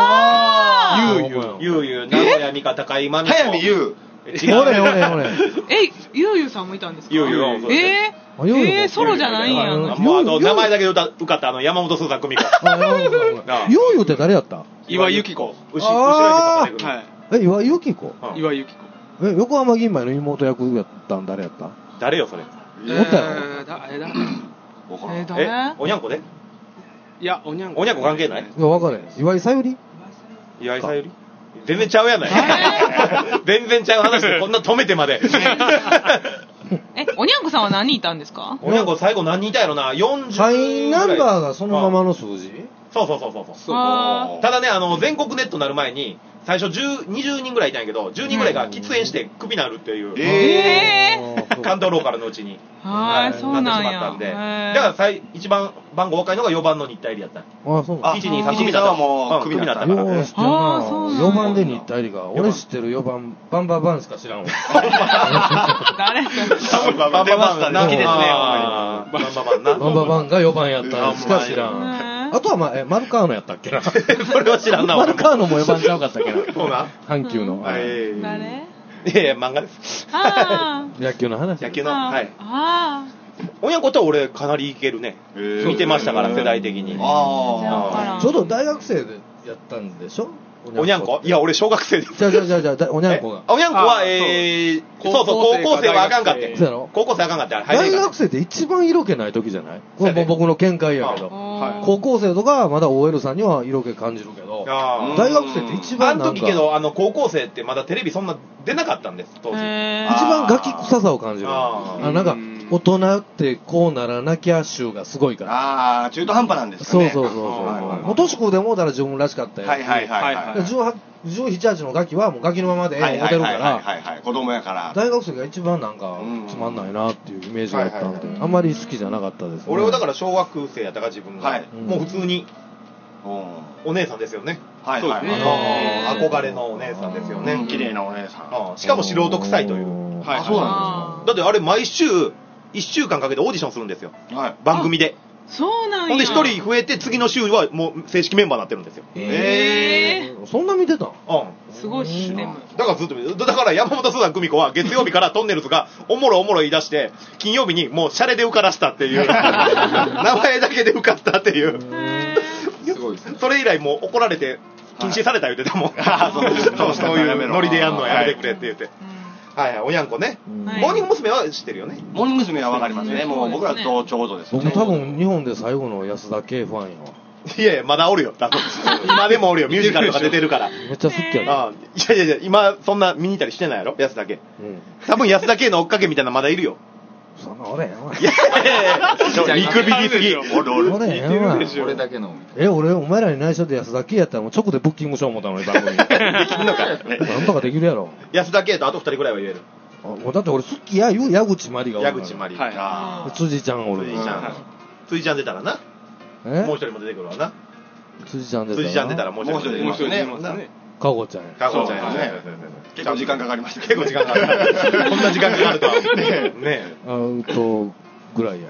ゆう、名古屋美香高今美早見優。 俺。 ゆうさんもいたんですか？ ゆう。 ソロじじゃないんや。 もう名前だけ受かった山本スーザン久美子。 ゆうって誰やった？ 岩井由紀子。 後ろに岩井由紀子？ 岩井由紀子。 横浜銀杯の妹役やったん誰やった？ 誰よそれ。 おったやろ。 おにゃんこで？ いや、おにゃんこ関係ない？ いや、分かれへん。岩井さゆり？全然ちゃうやない。全然ちゃう話でこんな止めてまで。 おにゃんこさんは何人いたんですか？ おにゃんこ最後何人いたやろな。40。 社員ナンバーがそのままの数字？ そう。ただね、全国ネットになる前に、最初20人ぐらいいたんやけど、10人ぐらいが喫煙してクビになるっていう。関東ローカルのうちに。 そうなんや。 なってしまったんで。だから一番番号若いのが4番の新田入りやった。 そう 1、2、3組だったらもうクビになったから。 よう知ってるな。4番で新田入りが。俺知ってる4番、バンババンしか知らんわ。 誰？ バンババン好きですね。バンババンが4番やったしか知らん。あとはマルカーノやったっけな。 それは知らんな。 マルカーノも4番ちゃうかったっけな。 そうな。 阪急の。 誰？ いや漫画です。 野球の話。 はい。おにゃんことは俺かなりいけるね。見てましたから世代的に。ちょうど大学生でやったんでしょ？ おにゃんこ？いや俺小学生です。 じゃあおにゃんこが。 おにゃんこは高校生はあかんかって。高校生あかんかって。 大学生って一番色気ない時じゃない？僕の見解やけど。高校生とかまだ OL さんには色気感じるけど、大学生って一番なんか。 あの時けど高校生ってまだテレビそんな出なかったんです当時。一番ガキ臭さを感じる。なんか大人ってこうならなきゃ臭がすごいから。 中途半端なんですね。 そう。もう年子でもうたら自分らしかったよ。17、18のガキはもうガキのままでモテるから。 子供やから。 大学生が一番なんかつまんないなっていうイメージがあったんで、あんまり好きじゃなかったですね。 俺はだから小学生やったから自分がもう普通にお姉さんですよね。憧れのお姉さんですよね。 綺麗なお姉さん。しかも素人臭いという。 そうなんですか。 だってあれ毎週1週間かけてオーディションするんですよ。番組で。 そうなんや。 ほんで1人増えて次の週はもう正式メンバーになってるんですよ。 そんな見てた？ すごいシステム。 だからずっと見てだから山本スーザン久美子は月曜日からトンネルズがおもろ言い出して金曜日にもうシャレで受からしたっていう名前だけで受かったっていう。 すごいですね。 それ以来もう怒られて禁止された言うてたもん。そういうノリでやんのやめてくれって言って。おにゃんこね。モーニング娘。は知ってるよね。 モーニング娘。はわかりますね。もう僕らとちょうどですね。 僕多分日本で最後の安田圭ファンやわ。 いやまだおるよ。今でもおるよ。ミュージカルとか出てるから。 めっちゃ好きやな。 いや今そんな見に行ったりしてないやろ安田圭。多分安田圭の追っかけみたいなまだいるよ。 そんな俺やんわ。 いや見くびりすぎ。 俺やんわ。 俺だけの。 俺お前らに内緒で安田圭やったらもう直でブッキングしよう思ったのに番組。できるのか。なんとかできるやろ。 安田圭とあと2人ぐらいは言える。 だって俺好きや言う矢口まりがおる。 矢口まり。 辻ちゃんおる。 辻ちゃん出たらな。もう一人も出てくるわな。 辻ちゃん出たらもう一人出てきますね。 かごちゃんやね。 結構時間かかりました。 結構時間かかる。こんな時間かかるとは。ねぐらいや。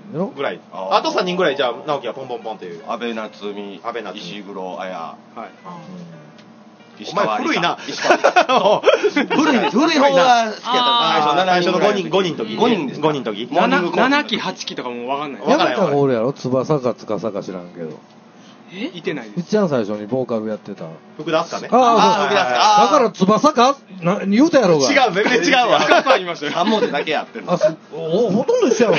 ぐらい。あと3人ぐらい、じゃあ、直樹はポンポンポンっていう。 安倍夏実、石黒彩。はい。 お前古いな。 古い方が好きやった。 最初の5人の時。5人の時。 7期、8期とかもう分かんない。 山田がおるやろ、翼か司か知らんけど。 いてないです。 一番最初にボーカルやってた。 福田明日香ね。 ああ、福田明日香。 だから翼か言うたやろうが。 違う、全然違うわ。 福田さん言いましたよ。 3文字だけやってる。 ほとんど一緒やろ。 い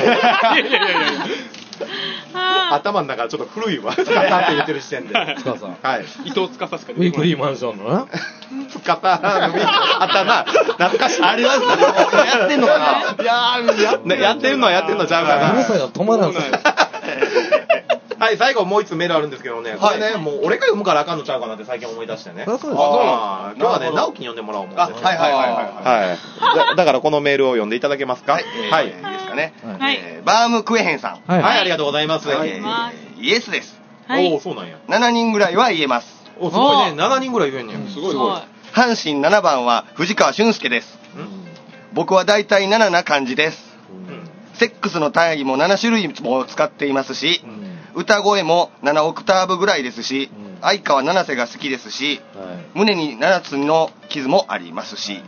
や。 頭の中ちょっと古いわ。司って言ってる時点で。 司。 はい。 伊藤司しかウィークリーマンションのな。 司。あったな。懐かしい。 ありますね。やってんのかな。 いややってるのはやってるのちゃうかな。 うるさいが止まらんすよ。 はい、最後もう一つメールあるんですけどね、これね、もう俺が読むからあかんのちゃうかなって最近思い出してね。 そうです。 今日はね、直樹に読んでもらおう思って。はい。だからこのメールを読んでいただけますか？はい。 いいですかね。 はい。 バームクエヘンさん。 はい、ありがとうございます。 イエスです。 おお、そうなんや。 7人ぐらいは言えます。 お、すごいね。7人ぐらい言えんねん。 すごい。 阪神7番は藤川俊介です。僕は大体7な感じです。セックスの単位も7種類も使っていますし、歌声も7オクターブぐらいですし、相川七瀬が好きですし、胸に7つの傷もありますし。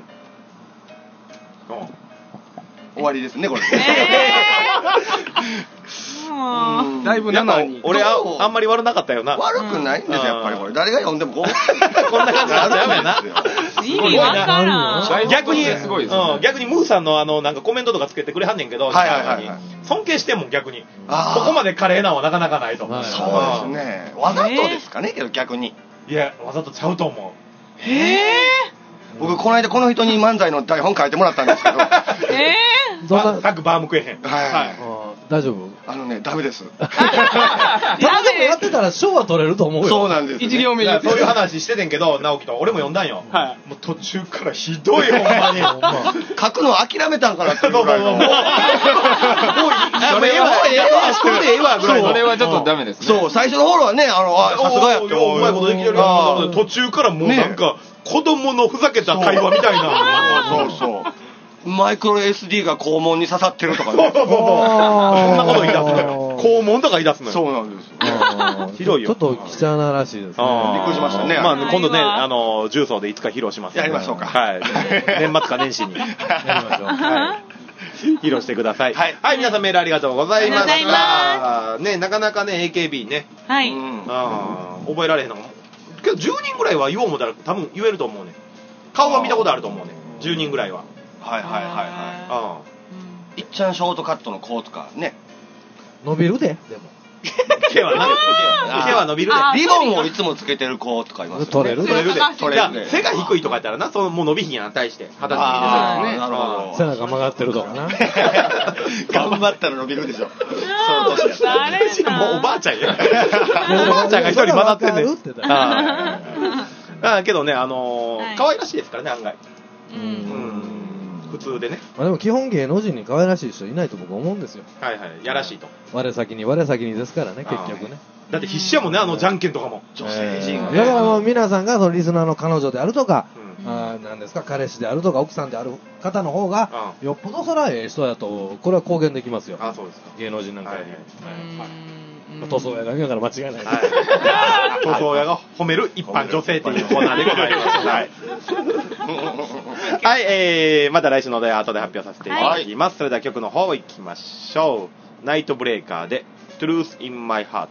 終わりですね、これ。 だいぶ7に。 俺あんまり悪なかったよな。 悪くないんですよ、やっぱりこれ。誰が読んでもこんな感じになるんですよ。 意味わからん。 逆に、 すごいです逆にムーさんのなんかコメントとかつけてくれはんねんけど、尊敬してんもん、逆に。ここまで華麗なのはなかなかないと思う。 そうですね。わざとですかね、けど逆に。 いや、わざとちゃうと思う。 僕、この間この人に漫才の台本書いてもらったんですけど。 各バームクエヘン。 はい。 大丈夫？ ダメです。 ダメやってたら賞は取れると思うよ。 そうなんです。 一行目に。 そういう話しててんけど、直樹と。俺も読んだんよ。もう途中からひどい、ほんまに。 書くの諦めたんかなっていうぐらいの。もう、 それはぐらいの。 それはちょっとダメですね。 そう、最初の頃はね、さすがやって。 うまいことできてるよ。途中からもうなんか、子供のふざけた会話みたいな。 そう。マイクロ SD が肛門に刺さってるとかね。 そんなこと言い出すのよ。肛門とか言い出すのよ。 そうなんですよ。 ひどいよ。 ちょっと貴重ならしいですね。 びっくりしましたね。 まあ今度ね、重曹でいつか披露します。 やりましょうか。 はい。年末か年始に。やりましょう。はい。披露してください。はい。皆さんメールありがとうございました。ね、なかなかね、AKB ね。 はい。 覚えられへんの。けど10人ぐらいは言おう思ったら多分言えると思うね。顔は見たことあると思うね。10人ぐらいは。 いっちゃんショートカットの子とかね。 伸びるで、でも。 毛は伸びるで。 リボンをいつもつけてる子とかいますね。 取れるで。 背が低いとかやったらな、もう伸びひんやん、対して。肌的にね。なるほど。 背中曲がってるとかな。 頑張ったら伸びるでしょ。 その年やった。 もうおばあちゃんや。おばあちゃんが一人混ざってんねん。けどね、可愛らしいですからね、案外。普通でね。 でも基本芸能人に可愛らしい人いないと僕思うんですよ。 はいはい。やらしいと。 我先にですからね、結局ね。 だって必死やもんね、じゃんけんとかも。 女性陣が。 だからもう皆さんがそのリスナーの彼女であるとか、なんですか、彼氏であるとか奥さんである方の方が、よっぽどそらええ人やと、これは公言できますよ。 そうですか。 芸能人なんかに。塗装屋だけだから間違いない。 塗装屋が褒める一般女性っていうコーナーでございます。はい、また来週のお題は後で発表させていただきます。それでは曲の方行きましょう。ナイトブレーカーで Truth in My Heart。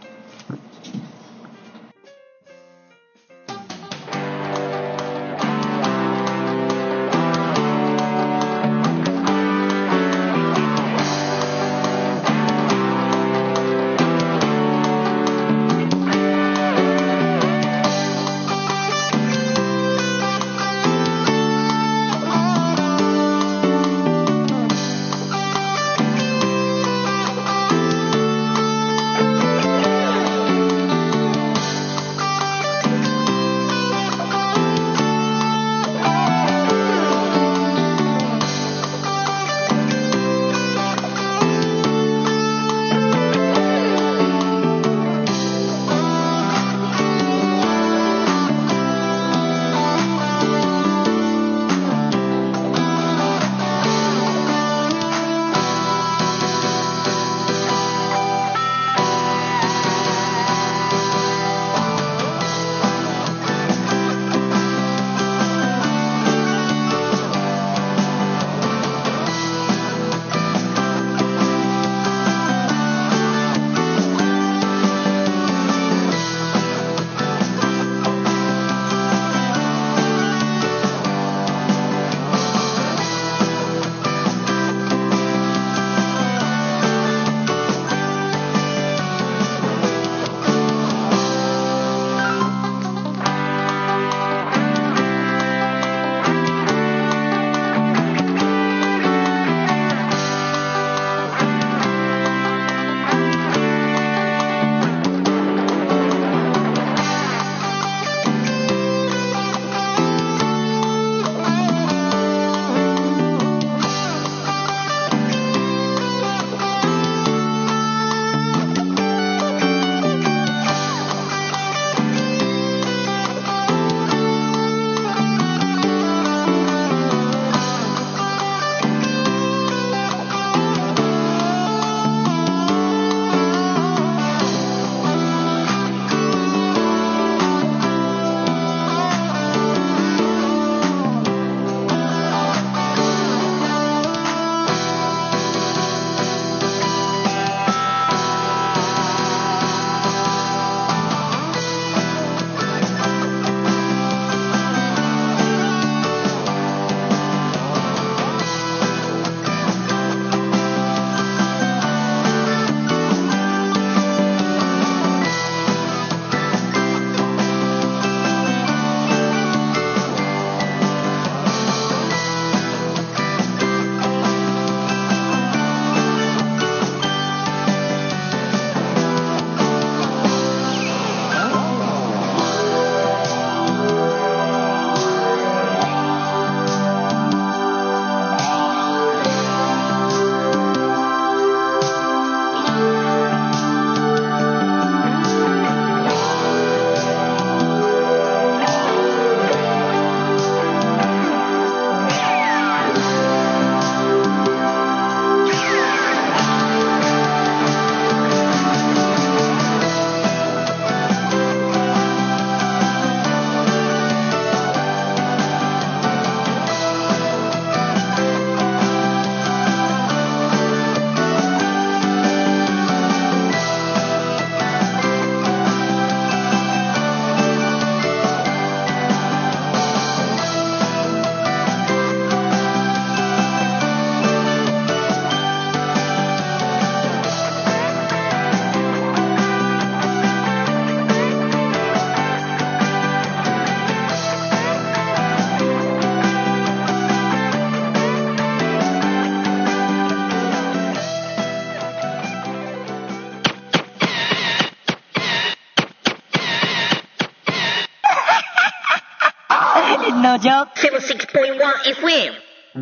案の定 76.1 FM。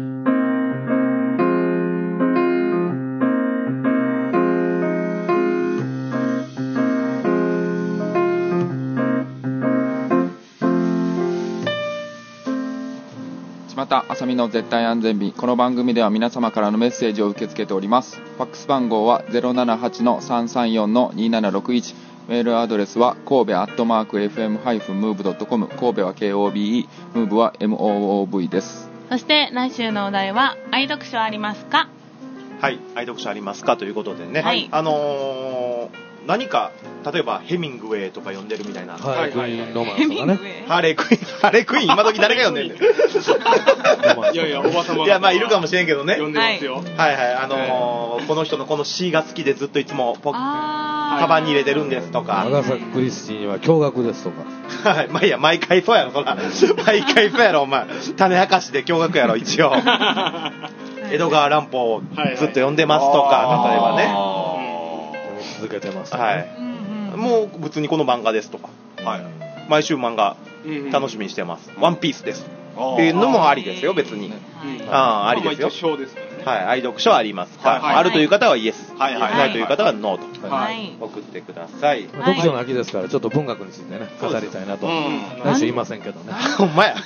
また、あさみの絶対安全日。この番組では皆様からのメッセージを受け付けております。ファックス番号は 078-334-2761。メールアドレスは神戸@fm-move.com。神戸は KOBE、ムーブは MOOV です。 そして来週のお題は愛読書ありますか。 はい、愛読書ありますかということでね、はい、何か例えばヘミングウェイとか読んでるみたいな、 ハーレークイーンロマンスとかね。 ハーレークイーン今時誰が読んでんねん。 いやいやおばさまが、 いやまあいるかもしれんけどね。 読んでますよ。 はいはい、この人のこの詩が好きでずっといつもカバンに入れてるんですとか。 長崎クリスティには驚愕ですとか。 はい、まあいや毎回そうやろそら。毎回そうやろお前。種明かしで驚愕やろ一応。江戸川乱歩をずっと読んでますとか、例えばね。 続けてますね。 はい。もう普通にこの漫画ですとか、はい、毎週漫画楽しみにしてます、ワンピースですっていうのもありですよ別に、ありですよ、はい、愛読書ありますか、あるという方はイエス、ないという方はノーと送ってください。 読書の秋ですからちょっと文学についてね語りたいなと。来週言いませんけどね。 ほんまや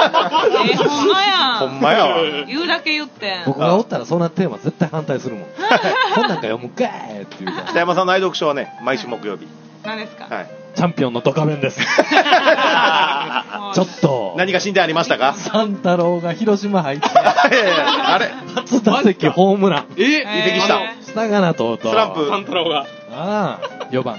ほんまやわ。 言うだけ言って僕がおったらそんなテーマ絶対反対するもん。こんなんか読むかーっていうか。 北山さんの愛読書はね毎週木曜日。 何ですか。 チャンピオンのドカベンです。ちょっと何が進展ありましたか。 三太郎が広島入ってあれ初打席ホームラン移籍したしたかなとうとうスランプ三太郎が 4番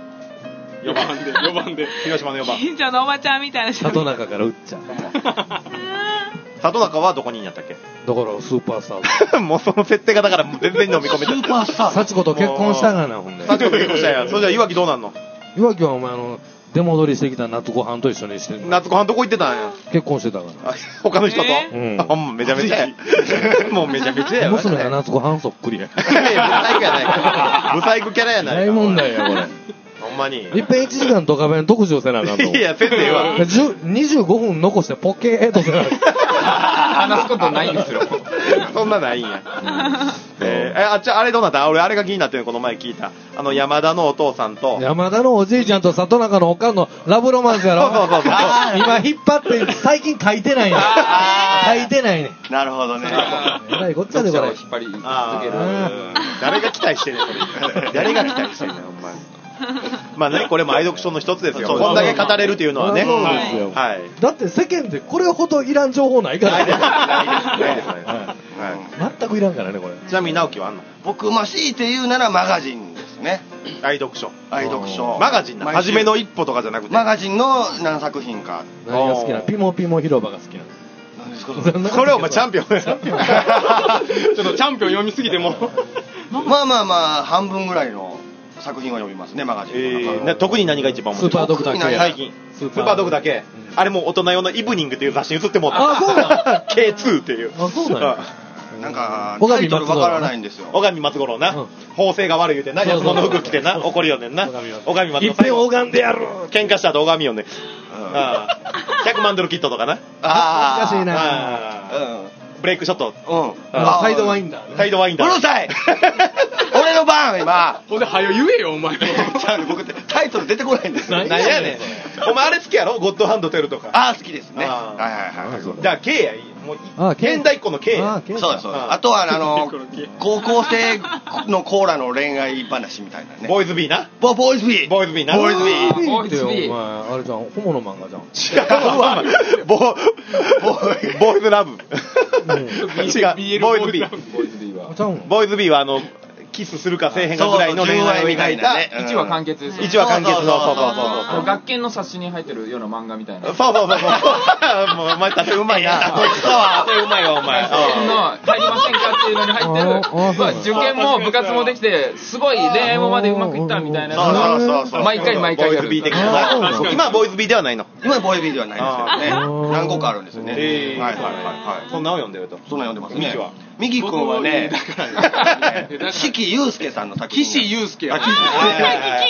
で広島の4番近所のおばちゃんみたいな里中から打っちゃう。 里中はどこにいんやったっけ。 だからスーパースターもうその設定がだから全然飲み込めて。 スーパースター幸子と結婚したがな。ほんで幸子と結婚したんや。それじゃあいわきどうなんの。 いわきはお前出戻りしてきた夏ご飯と一緒にしてる。 夏ご飯どこ行ってたんや。 結婚してたから。 他の人と。ほんまめちゃめちゃや。もうめちゃめちゃや。 娘が夏ご飯そっくりや。 ブサイクやないか。ブサイクキャラやないか。 大問題やこれ。 ほんまに。 いっぺん1時間ドカベン特集せなあかんと。 いや、せんでええわ。 25分残してポケーっとせなあかん。 話すことないんですよ。 そんなないんや。あれどうなった。俺あれが気になってる。この前聞いた山田のお父さんと山田のおじいちゃんと里中のおかんのラブロマンスやろ。 そう今引っ張って最近書いてないね。書いてないね。 なるほどね。 えらいこっちゃでこれ。 引っ張り続ける。 誰が期待してんねんそれ。誰が期待してんねんほんまに。まあね、これも愛読書の一つですよ。こんだけ語れるというのはね。 そうですよ。はい。だって世間でこれほどいらん情報ないから。ないです。全くいらんからねこれ。 ちなみに直樹はあんの。 僕強いて言うならマガジンですね。 愛読書。 マガジンな。初めの一歩とかじゃなくて。 マガジンの何作品か。 何が好きな。ピモピモ広場が好きな。 それお前チャンピオン。ちょっとチャンピオン読みすぎても。 まあ半分ぐらいの作品は読みますねマガジン。 特に何が一番面白い。 スーパードクだけ。 最近スーパードクだけ。あれも大人用のイブニングっていう雑誌に写ってもらった。 あ、そうだ。 K2 っていう。 あ、そうだ。 なんかタイトルわからないんですよ。 小上松五郎な。法制が悪い言うてな。安物の服着てな。怒りよねんな。小上松五郎。 いっぺん拝んでやる。 喧嘩した後拝みよね。100万ドルキットとかな。 難しいな。 ブレイクショット。 サイドワインダー。 サイドワインダー。 うるさい。俺の番今。 ほんで早言えよお前。 僕タイトル出てこないんですよ。 何やねん。お前あれ好きやろ。ゴッドハンドテルとか。 あ、好きですね。 はい。じゃあ K やいい。もう現代っ子の K。 そうそう。あとは高校生のコーラの恋愛話みたいなね。 ボーイズビーな。 ボーイズビー。 ボーイズビーな。 ボーイズビー。 ボーイズビー。お前あれじゃん。ホモの漫画じゃん。 違うわ。ボーイズラブ。違う。ボーイズビー。ボーイズビーはキスするかせえへんかぐらいの恋愛を描いた 1話完結です。 1話完結のそう学研の冊子に入ってるような漫画みたいな。 そうもうお前たちうまいな。うまいわお前。 の入りませんかっていうのに入ってる。受験も部活もできてすごい恋愛もまでうまくいったみたいな。毎回やる。 ボーイズビー的な。今はボーイズビーではないの。 今はボーイズビーではないですけどね。何個かあるんですよね。はい。 そんなを読んでると。 そんな読んでますね。右君はね、四季祐介さんの作品。 岸祐介や。 最近聞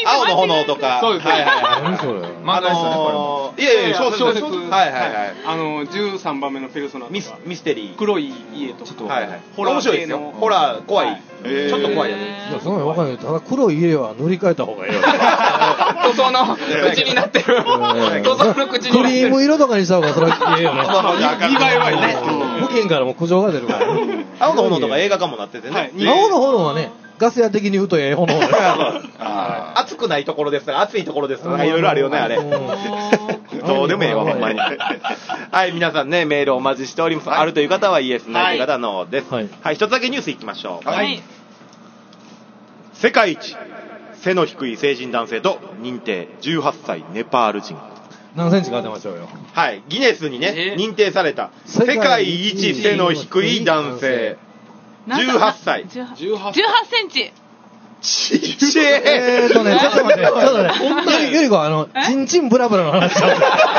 青の炎とか。 そうです。 はいはいはい。 漫画ですよね、これも。 いやいや、小説。はいはいはい。 13番目のペルソナ。 ミステリー。 黒い家とか。 はいはい。面白いですよ。ホラー、怖い。ちょっと怖いやつ。 いや、そんなのわかんない。ただ黒い家は塗り替えた方がいいよ。 塗装の口になってる。塗装の口になってる。 クリーム色とかにした方がそれはいいよね。 見栄えはいいね。 付近からも苦情が出るから。 青の炎とか映画化もなっててね。 青の炎はね、ガス屋的に言うとええ炎。 暑くないところですとか、暑いところですとか、いろいろあるよね、あれ。どうでもええわ、ほんまに。はい、皆さんね、メールお待ちしております。あるという方はイエス、ないという方はノーです。はい、一つだけニュースいきましょう。はい。世界一背の低い成人男性と認定18歳ネパール人。 何センチか当てましょうよ。 はい、ギネスにね、認定された世界一背の低い男性。18歳。 18センチ。 ちっちゃい。 ちょっと待って、ゆり子、チンチンブラブラの話しちゃう。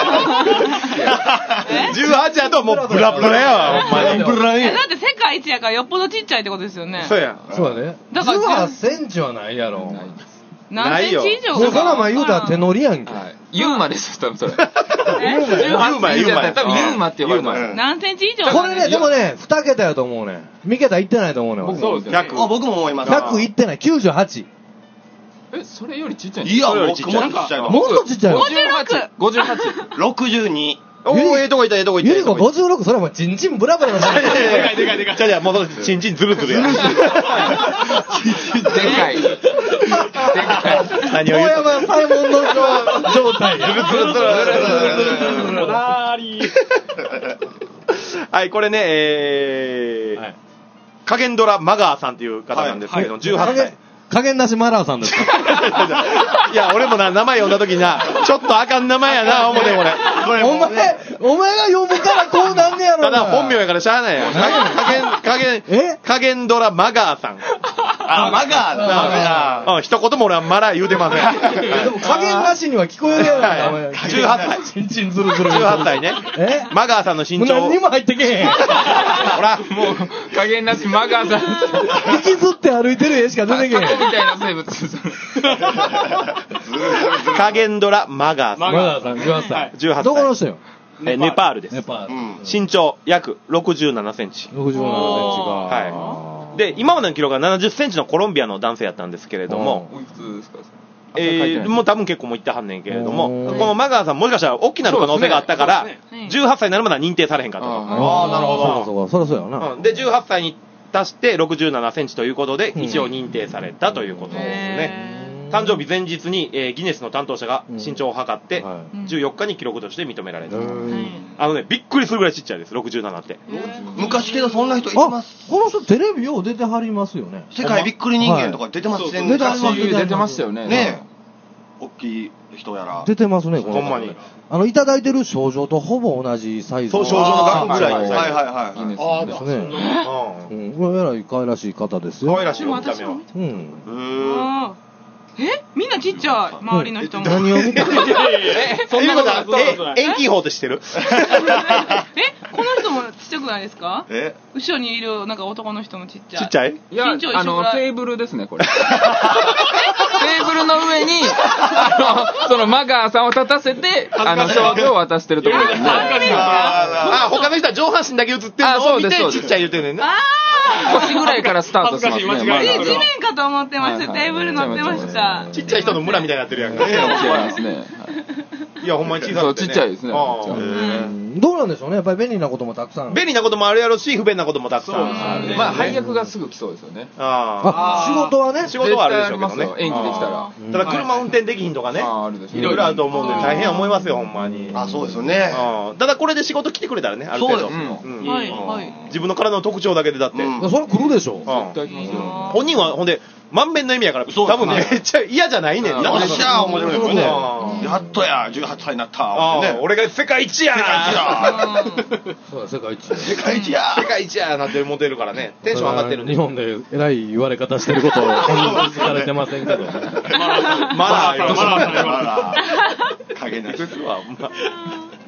18やともうブラブラやわ、ほんまに。 だって世界一やからよっぽどちっちゃいってことですよね。 そうや。 そうやね。18センチはないやろ。 何センチ以上か。そらまあ言うたら手乗りやんけ。 ユーマですよ、多分それ。 ユーマ。 多分ユーマって呼ばれます。 何センチ以上これね、でもね、2桁やと思うね。3桁いってないと思うね。 100。僕も思います。 100いってない。98。 それよりちっちゃいいや、もっとちっちゃいわ。 もっとちっちゃいわ。 58。 62。 おー、ええとこいった、ええとこいった。 ゆり子56、それはもうチンチンブラブラの話。 でかい。じゃあ、もうチンチンズルズルや。でかい。 何を言う大山サイモンの状態。 はい、これね、加減ドラマガーさんっていう方なんですけど、18歳。 加減なしマラーさんですか？ いや、俺もな、名前読んだ時にな、ちょっとあかん名前やな、思うて、これ。 お前が読むからこうなんねやろ。 ただ、本名やからしゃあないや。加減ドラマガーさん。 マガー一言も俺はマラー言うてません。 でも加減なしには聞こえるやろ。 18歳。 チンチンズルズル。 18歳ね。マガーさんの身長。 何にも入ってけへん。 ほら、 もう、加減なしマガーさん。 引きずって歩いてる絵しか出てけへん。 みたいな生物。 加減ドラマガーさん。 マガーさん、18歳。 18歳。 どこの人よ？ ネパールです。 ネパール。 身長約67センチ。 67センチか。 はい。で、今までの記録は70センチのコロンビアの男性やったんですけれども、 おいくつですか？ もう多分結構もういってはんねんけれども、このマガーさんもしかしたら大きなる可能性があったから、18歳になるまでは認定されへんかったと。 ああ、なるほど。そりゃそうやな。 で、18歳に足して67センチということで、一応認定されたということですね。誕生日前日に、ギネスの担当者が身長を測って、14日に記録として認められた。びっくりするぐらいちっちゃいです、67って。 昔けどそんな人います。 この人テレビよう出てはりますよね。 世界びっくり人間とか出てますね。 出てましたよね。 ねえ。大きい人やら。 出てますね、 ほんまに。 いただいてる症状とほぼ同じサイズ。 そう、症状の額ぐらい。 はい。 ああ、ですね。これえらい可愛らしい方ですよ。 可愛らしい見た目は。 みんなちっちゃい、周りの人も。 何を見た？ そんなことは、遠近法って知ってる？ この人もちっちゃくないですか？後ろにいるなんか男の人もちっちゃい。 ちっちゃい？ いや、テーブルですね、これ。テーブルの上に、そのマガーさんを立たせて、症状を渡してるところですね。 他の人は上半身だけ映ってるのを見て、ちっちゃい言ってるねんね。 腰ぐらいからスタートしますね。 地面かと思ってました。テーブル乗ってました。 ちっちゃい人の村みたいになってるやんか。 違いますね。 いや、ほんまに小さくてちっちゃいですね。 どうなんでしょうね。やっぱり便利なこともたくさん。 便利なこともあるやろし、不便なこともたくさん。 まあ、配役がすぐ来そうですよね。 仕事はね。 仕事はあるでしょうけどね。 演技できたら。 ただ、車運転できひんとかね。いろいろあると思うんで、大変思いますよ、ほんまに。 そうですよね。 ただ、これで仕事来てくれたらね、ある程度。自分の体の特徴だけでだって。 それ来るでしょ。 本人は、ほんで、満面の意味やから、多分ね、めっちゃ嫌じゃないねんな。 よっしゃー、面白いですね。やっとや、18歳になった。 俺が世界一やそうだ、世界一。 世界一や世界一やなって思ってるからね。テンション上がってるんで。 日本でえらい言われ方してることを本人気づかれてませんけど。 まだ、 加減なし。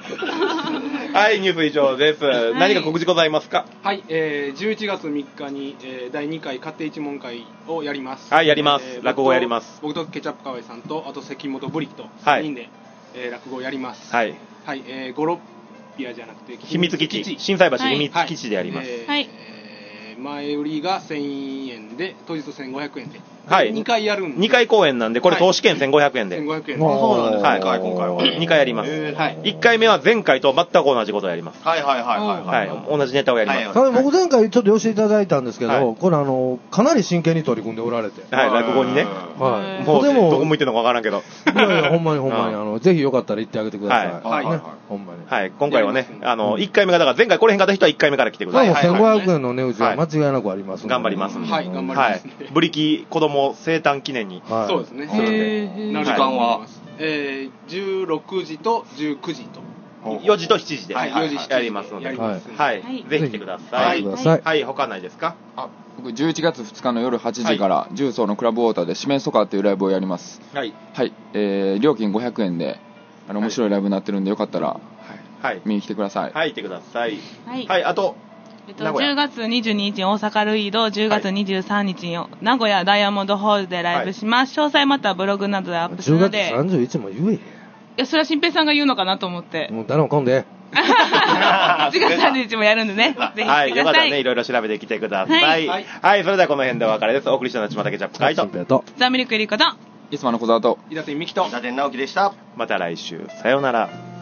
はい、ニュース以上です。何か告知ございますか？ はい、11月3日に、第2回勝手一問会をやります。 はい、やります。落語やります。 僕とケチャップ河合さんと、あと関本ブリッと3人で、落語をやります。はい。はい、ゴロッピアじゃなくて、 秘密基地。心斎橋秘密基地でやります。 はい。 前売りが1000円で、当日1500円で。 はい。 2回やるんで。 2回公演なんで、これ投資券1500円で。 1500円。 そうなんですね。 はい。今回は。2回やります。はい。1回目は前回と全く同じことをやります。 はいはいはいはい。同じネタをやります。 僕前回ちょっと寄せていただいたんですけど、これかなり真剣に取り組んでおられて。 はい、落語にね。はい。もう、どこ向いてるのかわからんけど。 いやいや、ほんまに、ぜひよかったら行ってあげてください。はい。 ほんまに。はい。今回はね、1回目が、だから前回来れへんかった人は1回目から来てください。 1500円の値打ちは間違いなくあります。 頑張りますんで。 はい、頑張ります。 ブリキ子供生誕記念に。 そうですね。 時間は 16時と19時と。 4時と7時でやりますので。はい。ぜひ来てください。はい。他ないですか？ 僕11月2日の夜8時から重曹のクラブウォーターで四面楚歌っていうライブをやります。はい。はい。料金500円で面白いライブになってるんでよかったら見に来てください。 はい、来てください。はい。あと 10月22日に大阪ルイード、10月23日に名古屋ダイヤモンドホールでライブします。詳細またブログなどでアップするので。 10月31も言え。いや、それは新平さんが言うのかなと思って。 もう誰も来んで。 10月31日もやるんでね。ぜひ来てください。 はい、よかったらね、いろいろ調べてきてください。はい、それではこの辺でお別れです。お送りしたのはちまたケチャップカイト。 ザミルクエリコと。 いつもの小沢と。 伊達美希と。 伊達直樹でした。 また来週。さようなら。